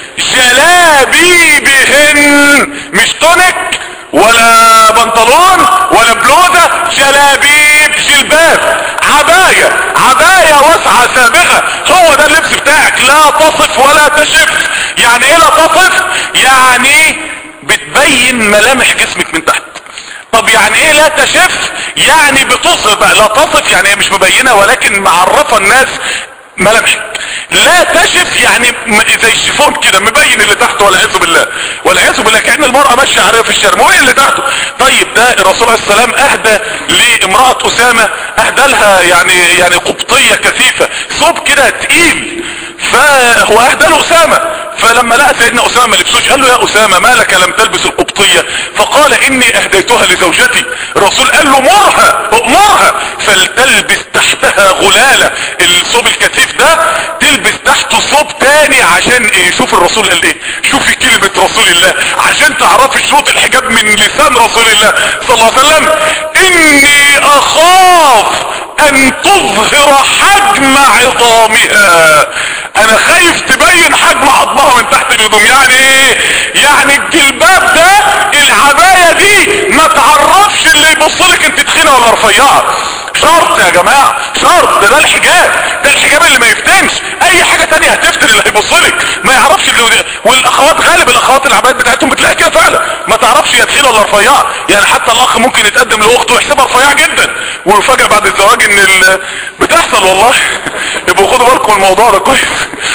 جلابيبهن، مش تونك ولا بنطلون ولا بلوزة، جلابيب، جلباب، عباية واسعة سابغة. هو ده اللبس بتاعك، لا تصف ولا تشف. يعني ايه لا تصف؟ يعني بتبين ملامح جسمك من تحت. طب يعني ايه لا تشف؟ يعني بتصف بقى. لا تصف يعني هي مش مبينة ولكن معرفة الناس ملامحك. لا تشف يعني زي الشيفون كده مبين اللي تحته، والعياذ بالله والعياذ بالله، كأن المرأة ماشية عليها في الشارع مبين اللي تحته. طيب ده الرسول عليه السلام اهدى لامرأة اسامة، اهدى لها يعني قبطية كثيفة، ثوب كده تقيل، فهو اهدى له اسامة. فلما لقى سيدنا اسامة ما لبسوش قال له يا اسامة ما لك لم تلبس القبطية؟ فقال اني اهديتها لزوجتي. الرسول قال له امرها فلتلبس تحتها غلالة، الثوب الكثيف ده تلبس تحته ثوب تاني. عشان ايه؟ شوف الرسول قال ايه، شوفي كلمة رسول الله عشان تعرفي شروط الحجاب من لسان رسول الله صلى الله عليه وسلم. اني اخاف ان تظهر حجم عظامها، انا خايف تبين حجم عظمها من تحت الهدوم. يعني ايه؟ يعني الجلباب ده العباية دي ما تعرفش اللي يبصلك انت تخينة ولا رفيعة. شرط يا جماعة، شرط. ده الحجاب، ده الحجاب اللي ما يفتنش. اي حاجة تانية هتفتن اللي هيبصلك، ما يعرفش اللي. والاخوات غالب الاخوات العبايات بتاعتهم بتلاقي كده فعلا، ما تعرفش هي تخينة ولا رفيعة. يعني حتى الاخ ممكن يتقدم لاخته ويحسبها رفيعة جدا، ويفاجئ بعد الزواج ان بتحصل والله. يبقوا خدوا بالكم الموضوع ده كويس.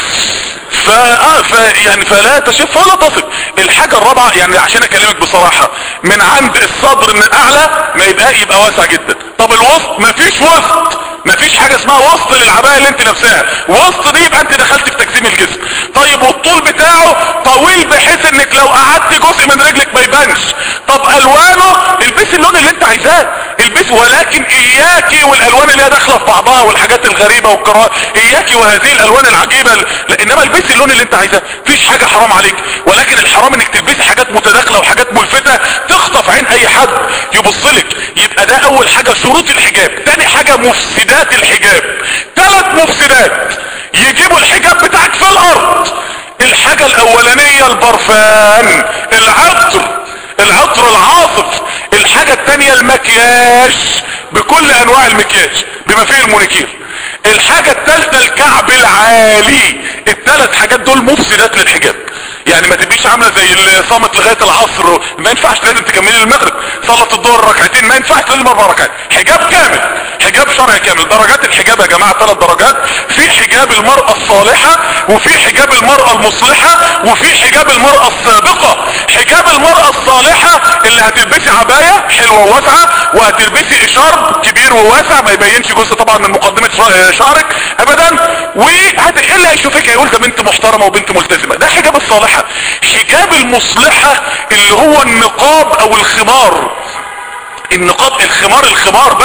يعني فلا تشف ولا تصف. الحاجة الرابعة يعني عشان اكلمك بصراحة، من عند الصدر من الاعلى ما يبقى واسع جدا. طب الوسط مفيش وسط، مفيش حاجة اسمها وسط للعباية اللي انت لابساها. وسط دي يبقى انت دخلت في تجسيم الجسم. طيب والطول بتاعه طويل بحيث انك لو قعدت جزء من رجلك ما يبانش. طب الوانه البسي اللون اللي انت عايزاه البسي، ولكن اياكي والالوان اللي هي داخله في بعضها والحاجات الغريبه والكراهه، اياكي وهذه الالوان العجيبه. انما البسي اللون اللي انت عايزاه، مفيش حاجه حرام عليك. ولكن الحرام انك تلبسي حاجات متداخله وحاجات ملفته تخطف عين اي حد يبصلك. يبقى ده اول حاجه شروط الحجاب. تاني حاجه مفسدات الحجاب. 3 مفسدات يجيبوا الحجاب بتاعك في الارض. الحاجه الاولانيه البرفان، العطر العاصف. الحاجة التانية المكياج بكل انواع المكياج بما فيه المونيكير. الحاجة التالتة الكعب العالي. ال3 حاجات دول مفسدات للحجاب. يعني ما تبقيش عاملة زي اللي صامت لغاية العصر، ما ينفعش، لازم تكملي المغرب، صلاة الظهر ركعتين، ما ينفعش، لازم 4 ركعات. حجاب كامل، حجاب شرعي كامل. درجات الحجاب يا جماعة 3 درجات. في حجاب المرأة الصالحة، وفي حجاب المرأة المصلحة، وفي حجاب المرأة السابقة. حجاب المرأة الصالحة اللي هتلبسي عباية حلوة وواسعة، وهتلبسي اشارب كبير وواسع ما يبينش جزء طبعا من مقدمة شعرك ابدا، ايه اللي هيشوفك هيقول ده بنت محترمة وبنت ملتزمة. ده حجاب الصالحة. حجاب المصلحة اللي هو النقاب او الخمار. النقاب الخمار بقى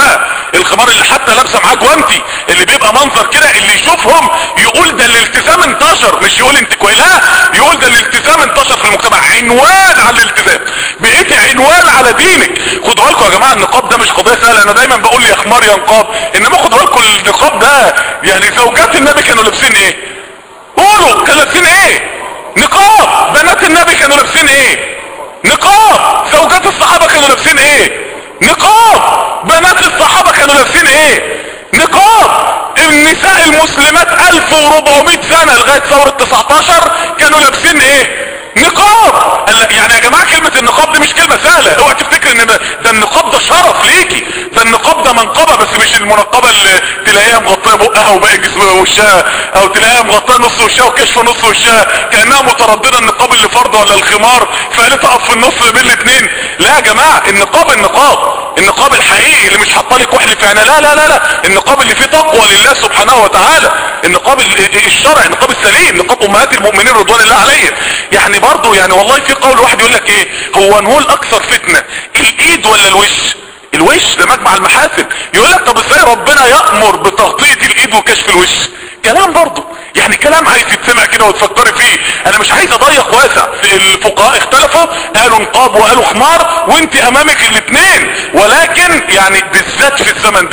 الخمار اللي حتى لابسه معاه جوانتي، اللي بيبقى منظر كده اللي يشوفهم يقول ده الالتزام انتشر، مش يقول انت كويس، لا يقول ده الالتزام انتشر في المجتمع، عنوان على الالتزام، بقيت عنوان على دينك. خدوا بالكم يا جماعه، النقاب ده مش قضيه سهله. انا دايما بقول يا خمار يا نقاب، انما خدوا بالكم النقاب ده يعني زوجات النبي كانوا لابسين ايه؟ قولوا كانوا لابسين ايه؟ نقاب. بنات النبي كانوا لابسين ايه؟ نقاب. زوجات الصحابه كانوا لابسين ايه؟ نقاب. بنات الصحابه كانوا لابسين ايه؟ نقاب. النساء المسلمات 1400 سنه لغايه ثوره 19 كانوا لابسين ايه؟ نقاب. يعني يا جماعه كلمه النقاب دي مش كلمه سهله، اوعى تفتكر ان ده النقاب ده شرف ليكي، ده النقاب ده منقبه، بس مش المنقبه اللي تلاقيها مغطيه بقها وباقي جسمها ووشها، او تلاقيها مغطيه نص وشها وكشفه نص وشها كانها متردده النقاب اللي فرض ولا الخمار فقالت اقف في النص بين الاثنين. لا يا جماعه، النقاب الحقيقي اللي مش حاطه لك وحل في عينها، لا النقاب اللي فيه تقوى لله سبحانه وتعالى، النقاب الشرعي، النقاب السليم، نقاب امهات المؤمنين رضوان الله عليهم. يعني برضو يعني والله في قول واحد يقول لك ايه، هو نقول اكثر فتنه الايد ولا الوش؟ الوش ده مجمع المحاسن. يقول لك طب ازاي ربنا يأمر بتغطية الايد وكشف الوش؟ كلام برضو يعني كلام عايز يتسمع كده وتفكري فيه. انا مش عايز اضيق واسع. الفقهاء اختلفوا، قالوا نقاب وقالوا خمار، وانت امامك الاثنين، ولكن يعني بالذات في الزمن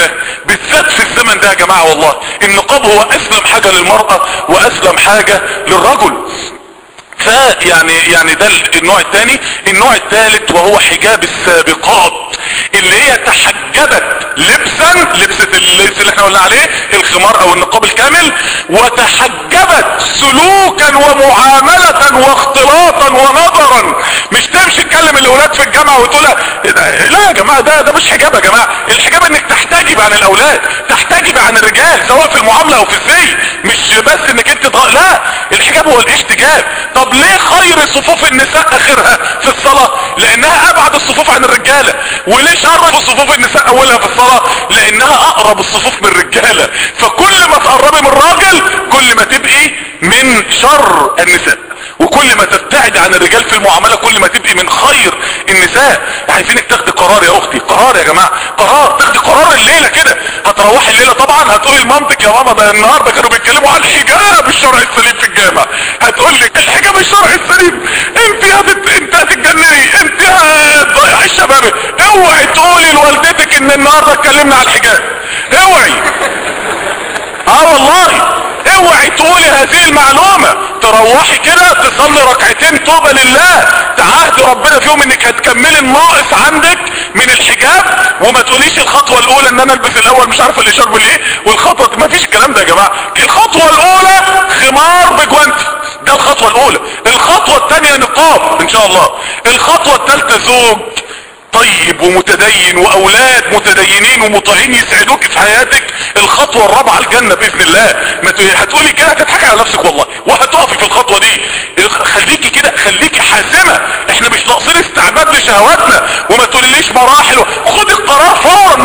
ده يا جماعة والله النقاب هو اسلم حاجة للمرأة واسلم حاجة للرجل. يعني ده النوع الثاني. النوع الثالث وهو حجاب السابقات، اللي هي تحجبت لبسة اللبس اللي احنا قلنا عليه الخمار او النقاب الكامل، وتحجبت سلوكا ومعاملة واختلاطا ونظرا. مش تمشي تكلم الاولاد في الجامعة وتقول لا يا جماعة، ده مش حجاب يا جماعة. الحجاب انك تحتجب عن الاولاد، تحتجب عن الرجال سواء في المعاملة او في الزي، مش بس انك انت لا، الحجاب هو الاحتجاب. طب ليه خير صفوف النساء اخرها في الصلاة؟ لانها ابعد الصفوف عن الرجالة. وليه شر صفوف النساء اولها في الصلاة؟ لانها اقرب الصفوف من الرجالة. فكل ما تقربي من الراجل كل ما تبقي من شر النساء، وكل ما تبتعد عن الرجال في المعاملة كل ما تبقي من خير النساء. عايزينك تاخدي قرار يا اختي، قرار يا جماعة، قرار، تاخدي قرار الليلة كده. هتروحي الليلة طبعا هتقولي لمامتك يا ماما ده النهاردة كانوا بيتكلموا عن الحجاب الشرعي السليم في الجامعة. هتقول لك الحجاب الشرعي السليم، انت هتتجنني، انت هتضيعي الشباب. اوعي تقولي لوالدتك ان النهاردة اتكلمنا عن الحجاب، اوعي. والله اوعي تقولي هذه المعلومة. تروحي كده تصلي ركعتين توبة لله، تعهدي ربنا فيهم انك هتكملي الناقص عندك من الحجاب، وما تقوليش الخطوة الاولى ان انا البس الاول مش عارفه الاشار بالايه، والخطوة ما فيش الكلام ده يا جماعة. الخطوة الاولى خمار بجوانتي، ده الخطوة الاولى. الخطوة الثانية نقاب ان شاء الله. الخطوة الثالثة زوج طيب ومتدين واولاد متدينين ومطيعين يسعدوك في حياتك. الخطوة الرابعة الجنة باذن الله. هتقولي كده هتضحكي على نفسك والله، وهتقفي في الخطوة دي. خليكي كده، خليكي حاسمة. احنا مش ناقصين استعباد لشهواتنا، وما تقوليليش مراحل. خدي القرار فورا،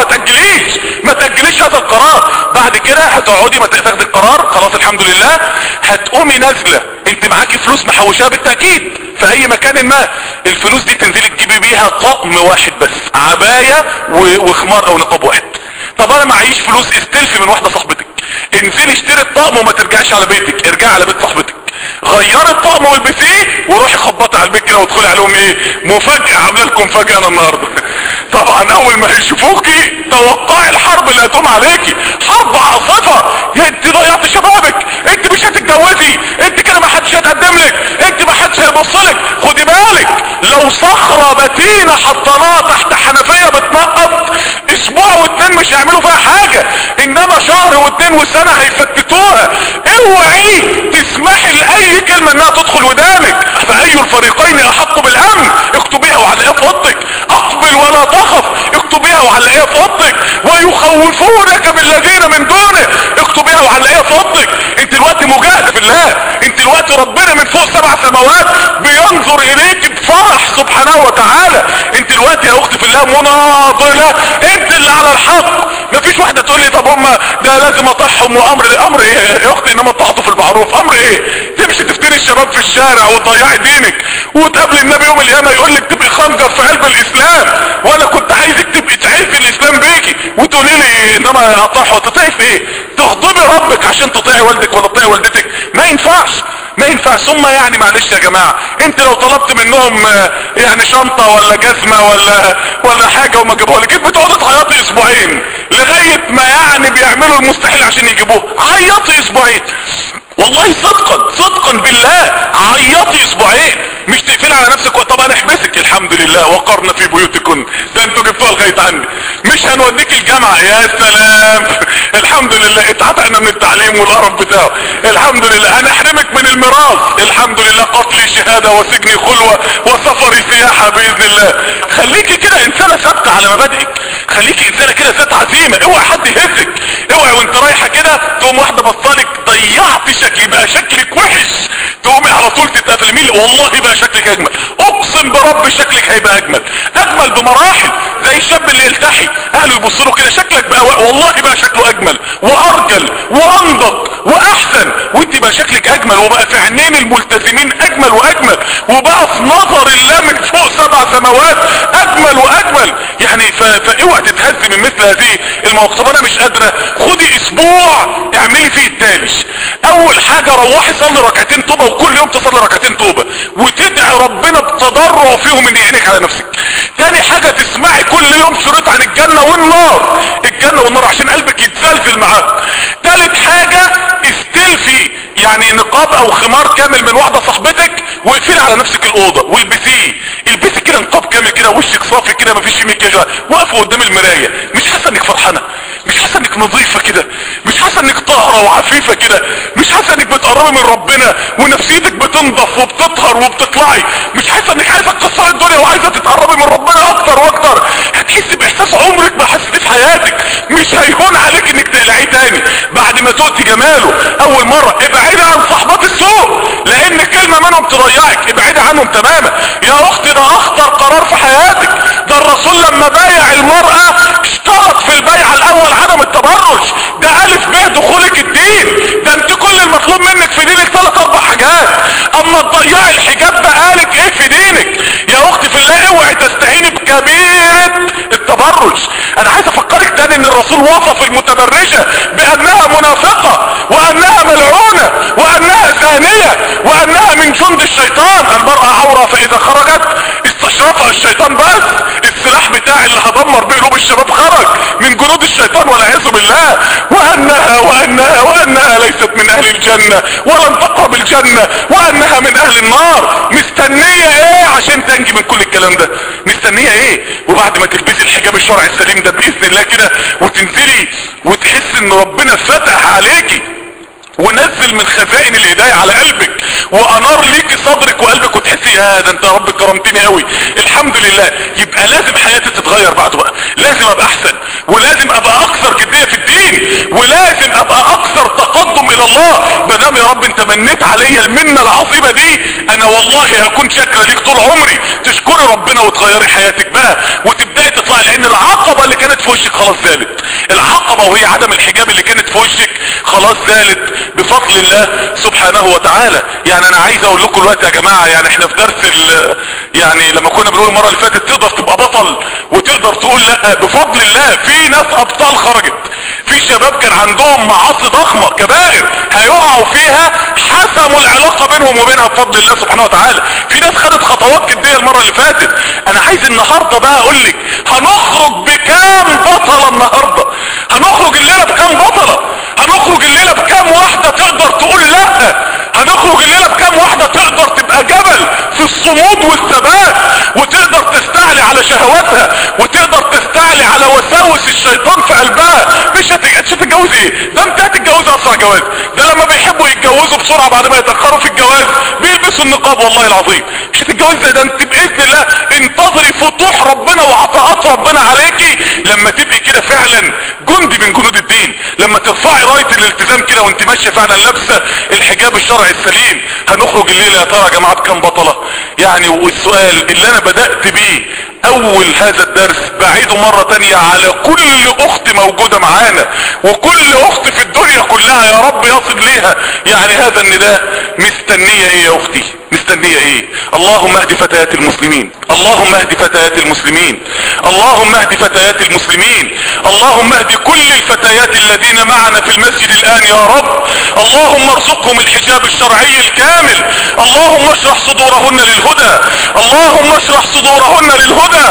ما تأجليش هذا القرار. بعد كده هتقعدي ما تاخدي القرار، خلاص الحمد لله. هتقومي نازلة، انت معاكي فلوس محوشاها بالتأكيد في اي مكان ما. الفلوس دي تنزلي تجيبي بيها طقم واحد بس، عباية وخمار او نقاب واحد. طب انا معيش فلوس، استلفي من واحدة صاحبتك، انزلي اشتري الطقم وما ترجعش على بيتك، ارجعي على بيت صاحبتك، غيري الطقم والبسيه وروحي خبطي على البيت كده وادخلي عليهم ايه، مفاجأة، عامله لكم مفاجأة انا النهارده. طبعا اول ما يشوفوكي توقعي الحرب اللي هتقوم عليكي، حرب عاصفة. انت ضيعت شبابك، انت مش هتتجوزي، انت كده ما حدش هيتقدم لك، انت ما حدش هيبص لك. خدي بالك، لو صخرة متينة حطيناها تحت حنفية بتنقط اسبوع واتنين مش هيعملوا فيها حاجة، انما شهر واتنين وسنة هيفتتوها. اوعي تسمحي لاي كلمة انها تدخل ودانك. فاي الفريقين احق بالامن، اكتبيها وعلقيها في اوضتك. اقبل ولا تخف، اكتبيها وعلقيها في اوضتك. ويخوفونك بالذين من دونه، اكتبيها وعلقيها في اوضتك. انت دلوقتي مجاهدة في الله، انت دلوقتي ربنا من فوق 7 سماوات بينظر اليك بفرح سبحانه وتعالى. انت دلوقتي يا اختي في الله مناضلة، انت اللي على الحق. مفيش واحدة تقول لي طب هم ده لازم اطيعهم، وامر ايه يا اختي؟ انما الطاعة في المعروف امر ايه؟ تمشي تفتني الشباب في الشارع وتضيعي دينك، وتقابل النبي يوم القيامة يقول لك تبقي خنجر في قلب الاسلام، وانا كنت عايزك تبقي تعرفي الاسلام بيكي، وتقولي لي اطيعه. تطيعي في ايه؟ تغضبي ربك عشان تطيعي والدك ولا تطيعي والدتك؟ ما ينفعش، ما ينفعش. ثم يعني معلش يا جماعة، انت لو طلبت منهم يعني شنطة ولا جزمة ولا حاجة وما جابوها لك، بتقعدي تعيطي اسبوعين لغاية ما يعني بيعملوا المستحيل عشان يجيبوه. عيطي اسبوعين والله، صدقا بالله، عيطي اسبوعين. مش تقفلي على نفسك طب انا احبسك، الحمد لله وقرنا في بيوتكن، ده انتوا جبتوها لغايه عني. مش هنوديك الجامعه، يا سلام الحمد لله، اتعتقنا من التعليم والقرف بتاعه، الحمد لله. هنحرمك من الميراث، الحمد لله، قتلي شهاده وسجني خلوه وسفري سياحه باذن الله. خليكي كده انسانه ثابته على مبادئك، خليكي انسانه كده ذات عزيمه، اوعي حد يهزك، اوعي وانت رايحه كده تقوم واحده بصالك ضيعتي شكلي، بقى شكلك وحش، تقومي على طول تتقفلي. مين؟ والله بقى شكلك اجمل، اقسم برب شكلك هيبقى اجمل بمراحل. زي الشاب اللي يلتحي اهله يبصوا له كده، شكلك بقى والله بقى شكله اجمل وارجل وانضج واحسن، وانت بقى شكلك اجمل، وبقى في عينين الملتزمين اجمل واجمل، وبقى في نظر الله من فوق 7 سماوات اجمل واجمل. يعني فاوعى تتهز من مثل هذه المواقف. طب انا مش قادره، خدي اسبوع اعملي فيه التالي. اول حاجه روحي صلي ركعتين توبه، وكل يوم تصلي ركعتين توبه وتدعي ربنا بتضرع فيهم ان يعينك على نفسك. تاني حاجه تسمعي كل يوم شريط عن الجنه والنار، الجنه والنار عشان قلبك يتزلزل معاها. تالت حاجه استلفي يعني نقاب او خمار كامل من واحده صاحبتك واقفلي على نفسك الاوضه والبسيه، البسي كده نقاب كامل كده، وشك صافي كده مفيش فيه مكياج، واقفه قدام المرايه، مش حاسه انك فرحانه، مش حاسه انك نظيفه كده، مش حاسه انك طاهره وعفيفه كده، مش حاسه انك بتقربي من ربنا ونفسيتك بتنضف وبتطهر وبتطلعي، مش حاسه انك عايزه تكسري الدنيا وعايزه تتقربي من ربنا اكتر واكتر. هتحسي باحساس عمرك ما حسيتيه في حياتك، مش هيهون عليك انك تقلعيه تاني بعد ما تؤتي جماله اول مره. ابعدي عن صحبات السوء، لان كلمه منهم تضيعك، ابعدي عنهم تماما. يا اختي ده اخطر قرار في حياتك، ده الرسول لما بايع المرأة اشترط في البيعة الاول عدم التبرج، ده الف ب دخولك الدين، ده انت كل المطلوب منك في دينك 3-4 حاجات، اما تضيعي الحجاب بقالك ايه في دينك؟ يا اختي في الله اوعي تستهيني بكبيرة التبرج. انا عايز افكرك تاني ان الرسول وصف المتبرجة بانها منافقة وانها ملعونة وانها زانية وانها من جند الشيطان. المرأة عورة فاذا خرجت استشرفها الشيطان، بس السلاح بتاع اللي هدمر بيه قلوب الشباب خرج من جنود الشيطان والعياذ بالله. وانها ليست من اهل الجنة ولن تقرب الجنة وانها من اهل النار. مستنية ايه عشان تنجي من كل الكلام ده؟ مستنية ايه؟ وبعد ما تلبسي الحجاب الشرعي السليم ده باذن الله كده وتنزلي وتحس ان ربنا فتح عليكي ونزل من خزائن الهداية على قلبك وانار ليكي صدرك وقلبك، وتحسي يا ده انت يا رب كرمتني قوي الحمد لله، يبقى لازم حياتي تتغير بعده بقى، لازم ابقى احسن، ولازم ابقى اكثر جدية في الدين، ولازم ابقى اكثر تقدم الى الله. مادام يا رب انت منيت عليا المنة العظيمة دي، انا والله هكون شاكرة ليك طول عمري. تشكري ربنا وتغيري حياتك بقى وتبدأي تطلعي، لان العقبة اللي كانت في وشك خلاص زالت، العقبة وهي عدم الحجاب اللي كانت في وشك خلاص زالت بفضل الله سبحانه وتعالى. يعني انا عايز اقول لكم دلوقتي يا جماعة، يعني احنا في درس يعني لما كنا بنقول المرة اللي فاتت تقدر تبقى بطل وتقدر تقول لا، بفضل الله في ناس ابطال خرجت، في شباب كان عندهم معاصي ضخمة كبائر هيقعوا فيها حسموا العلاقة بينهم وبينها بفضل الله سبحانه وتعالى. في ناس خدت خطوات جدية المرة اللي فاتت. انا عايز النهاردة بقى اقول لك هنخرج بكام بطلة النهاردة، هنخرج الليلة بكام بطلة، هنخرج الليلة بكام واحدة تقدر تقول لا، هنخرج الليلة بكام واحدة تقدر تبقى جبل في الصمود والثبات، وتقدر تستعلي على شهواتها وتقدر تستعلي على وساوس الشيطان في قلبها. مش هتتجوز ايه؟ ده انت هتتجوز اسرع جواز، ده لما بيحبوا يتجوزوا بسرعة بعد ما يتأخروا في الجواز بيلبسوا النقاب والله العظيم. مش هتتجوز زي ده، انت باذن الله انتظري فتوح ربنا وعطاءات ربنا عليكي لما تبقي كده فعلا جندي من جنود الدين، لما ترفعي راية الالتزام كده وانت ماشية فعلا لابسة الحجاب الشرعي السليم. هنخرج الليلة يا ترى يا جماعة بكام بطلة؟ يعني والسؤال اللي انا بدأت بيه اول هذا الدرس بعيده مرة تانية على كل اخت موجودة معانا وكل اخت في الدنيا كلها، يا رب يصل ليها يعني هذا النداء. مستنية ايه يا اختي؟ مستنية ايه؟ اللهم اهد فتيات المسلمين، اللهم اهد فتيات المسلمين، اللهم اهد فتيات المسلمين، اللهم اهد كل الفتيات الذين معنا في المسجد الان يا رب. اللهم ارزقهم الحجاب الشرعي الكامل. اللهم اشرح صدورهن للهدى. اللهم اشرح صدورهن للهدى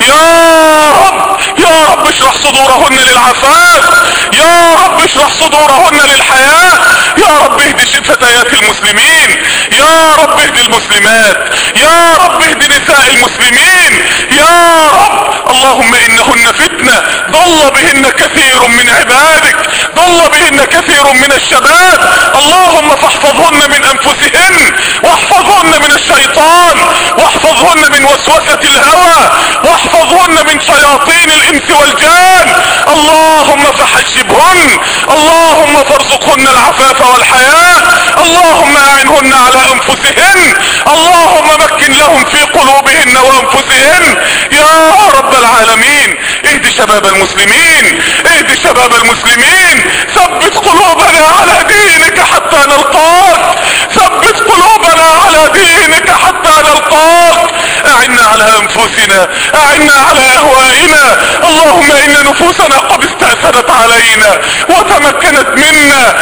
يا رب. يا رب اشرح صدورهن للعفاف. يا رب اشرح صدورهن للحياة. يا رب اهد فتيات المسلمين. يا رب اهد المسلمات. يا رب اهد نساء المسلمين يا رب. اللهم انهن فتنة ضل بهن كثير من عبادك، ضل بهن كثير من الشباب. اللهم فاحفظهن من انفسهن، واحفظهن من الشيطان، واحفظهن من وسوسة الهوى، واحفظهن من شياطين الانس والجان. اللهم فحجبهن. اللهم فارزقهن العفاف والحياة. اللهم اعنهن على انفسهن. اللهم مكن لهم في قلوبهن وانفسهن يا رب العالمين. اهد شباب المسلمين. اهد شباب المسلمين. ثبت قلوبنا على دينك حتى نلقاك. ثبت قلوبنا على دينك حتى نلقاك. اعنا على انفسنا، اعنا على اهوائنا. اللهم ان نفوسنا قد استأثرت علينا وتمكنت منا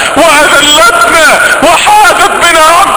واذلتنا وحادت بنا عن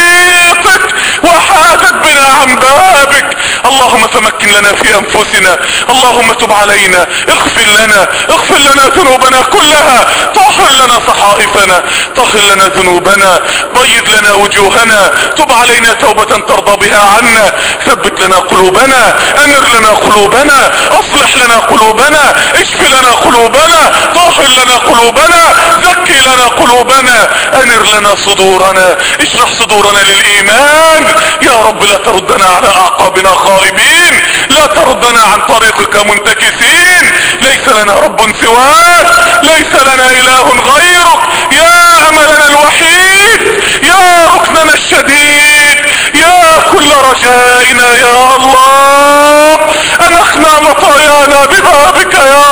طريقك وحادت بنا عن بابك. اللهم تمكن لنا في انفسنا. اللهم تب علينا. اغفر لنا، اغفر لنا ذنوبنا كلها. طهر لنا صحائفنا، طهر لنا ذنوبنا، بيض لنا وجوهنا. تب علينا توبة ترضى بها عنا. ثبت لنا قلوبنا، انر لنا قلوبنا، اصلح لنا قلوبنا، اشف لنا قلوبنا، طهر لنا قلوبنا، زكي لنا قلوبنا، انر لنا صدورنا، اشرح صدورنا للايمان يا رب. لا تردنا على اعقابنا خائبين، لا تردنا عن طريقك منتكسين. ليس لنا رب سواك، ليس لنا اله غيرك. يا املنا الوحيد، يا ركننا الشديد، يا كل رجائنا يا الله. انخنا مطايانا ببابك يا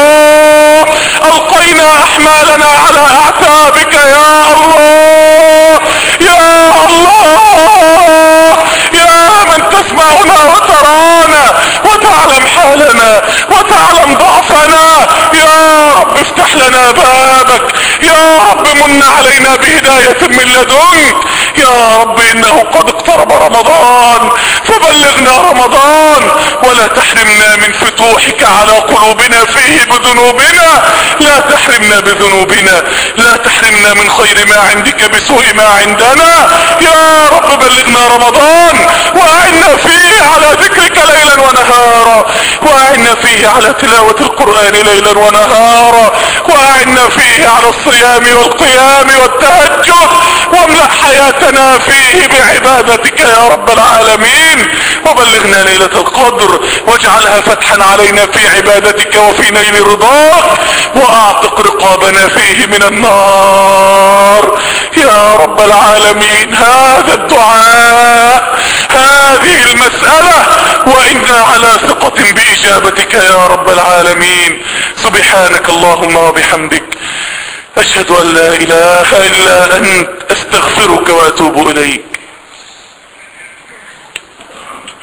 الله. القينا احمالنا على اعتابك يا الله. يا الله، يا من تسمعنا وترانا وتعلم حالنا وتعلم ضعفنا. يا رب افتح لنا بابك. يا رب من علينا بهداية من لدنك. يا رب انه قد اقترب رمضان فبلغنا رمضان، ولا تحرمنا من فتوحك على قلوبنا فيه بذنوبنا. لا تحرمنا بذنوبنا، لا تحرمنا من خير ما عندك بسوء ما عندنا. يا رب بلغنا رمضان واعنا فيه على ذكرك ليلا ونهارا، واعنا فيه على تلاوة القرآن ليلا ونهارا، واعنا فيه على الصيام والقيام والتهجد، واملأ حياتنا فيه بعبادتك يا رب العالمين. وبلغنا ليلة القدر واجعلها فتحا علينا في عبادتك وفي نيل رضاك، واعتق رقابنا فيه من النار يا رب العالمين. هذا الدعاء، هذه المسألة، وإنا على ثقة بإجابتك يا رب العالمين. سبحانك اللهم وبحمدك، أشهد أن لا إله إلا أنت، أستغفرك وأتوب إليك.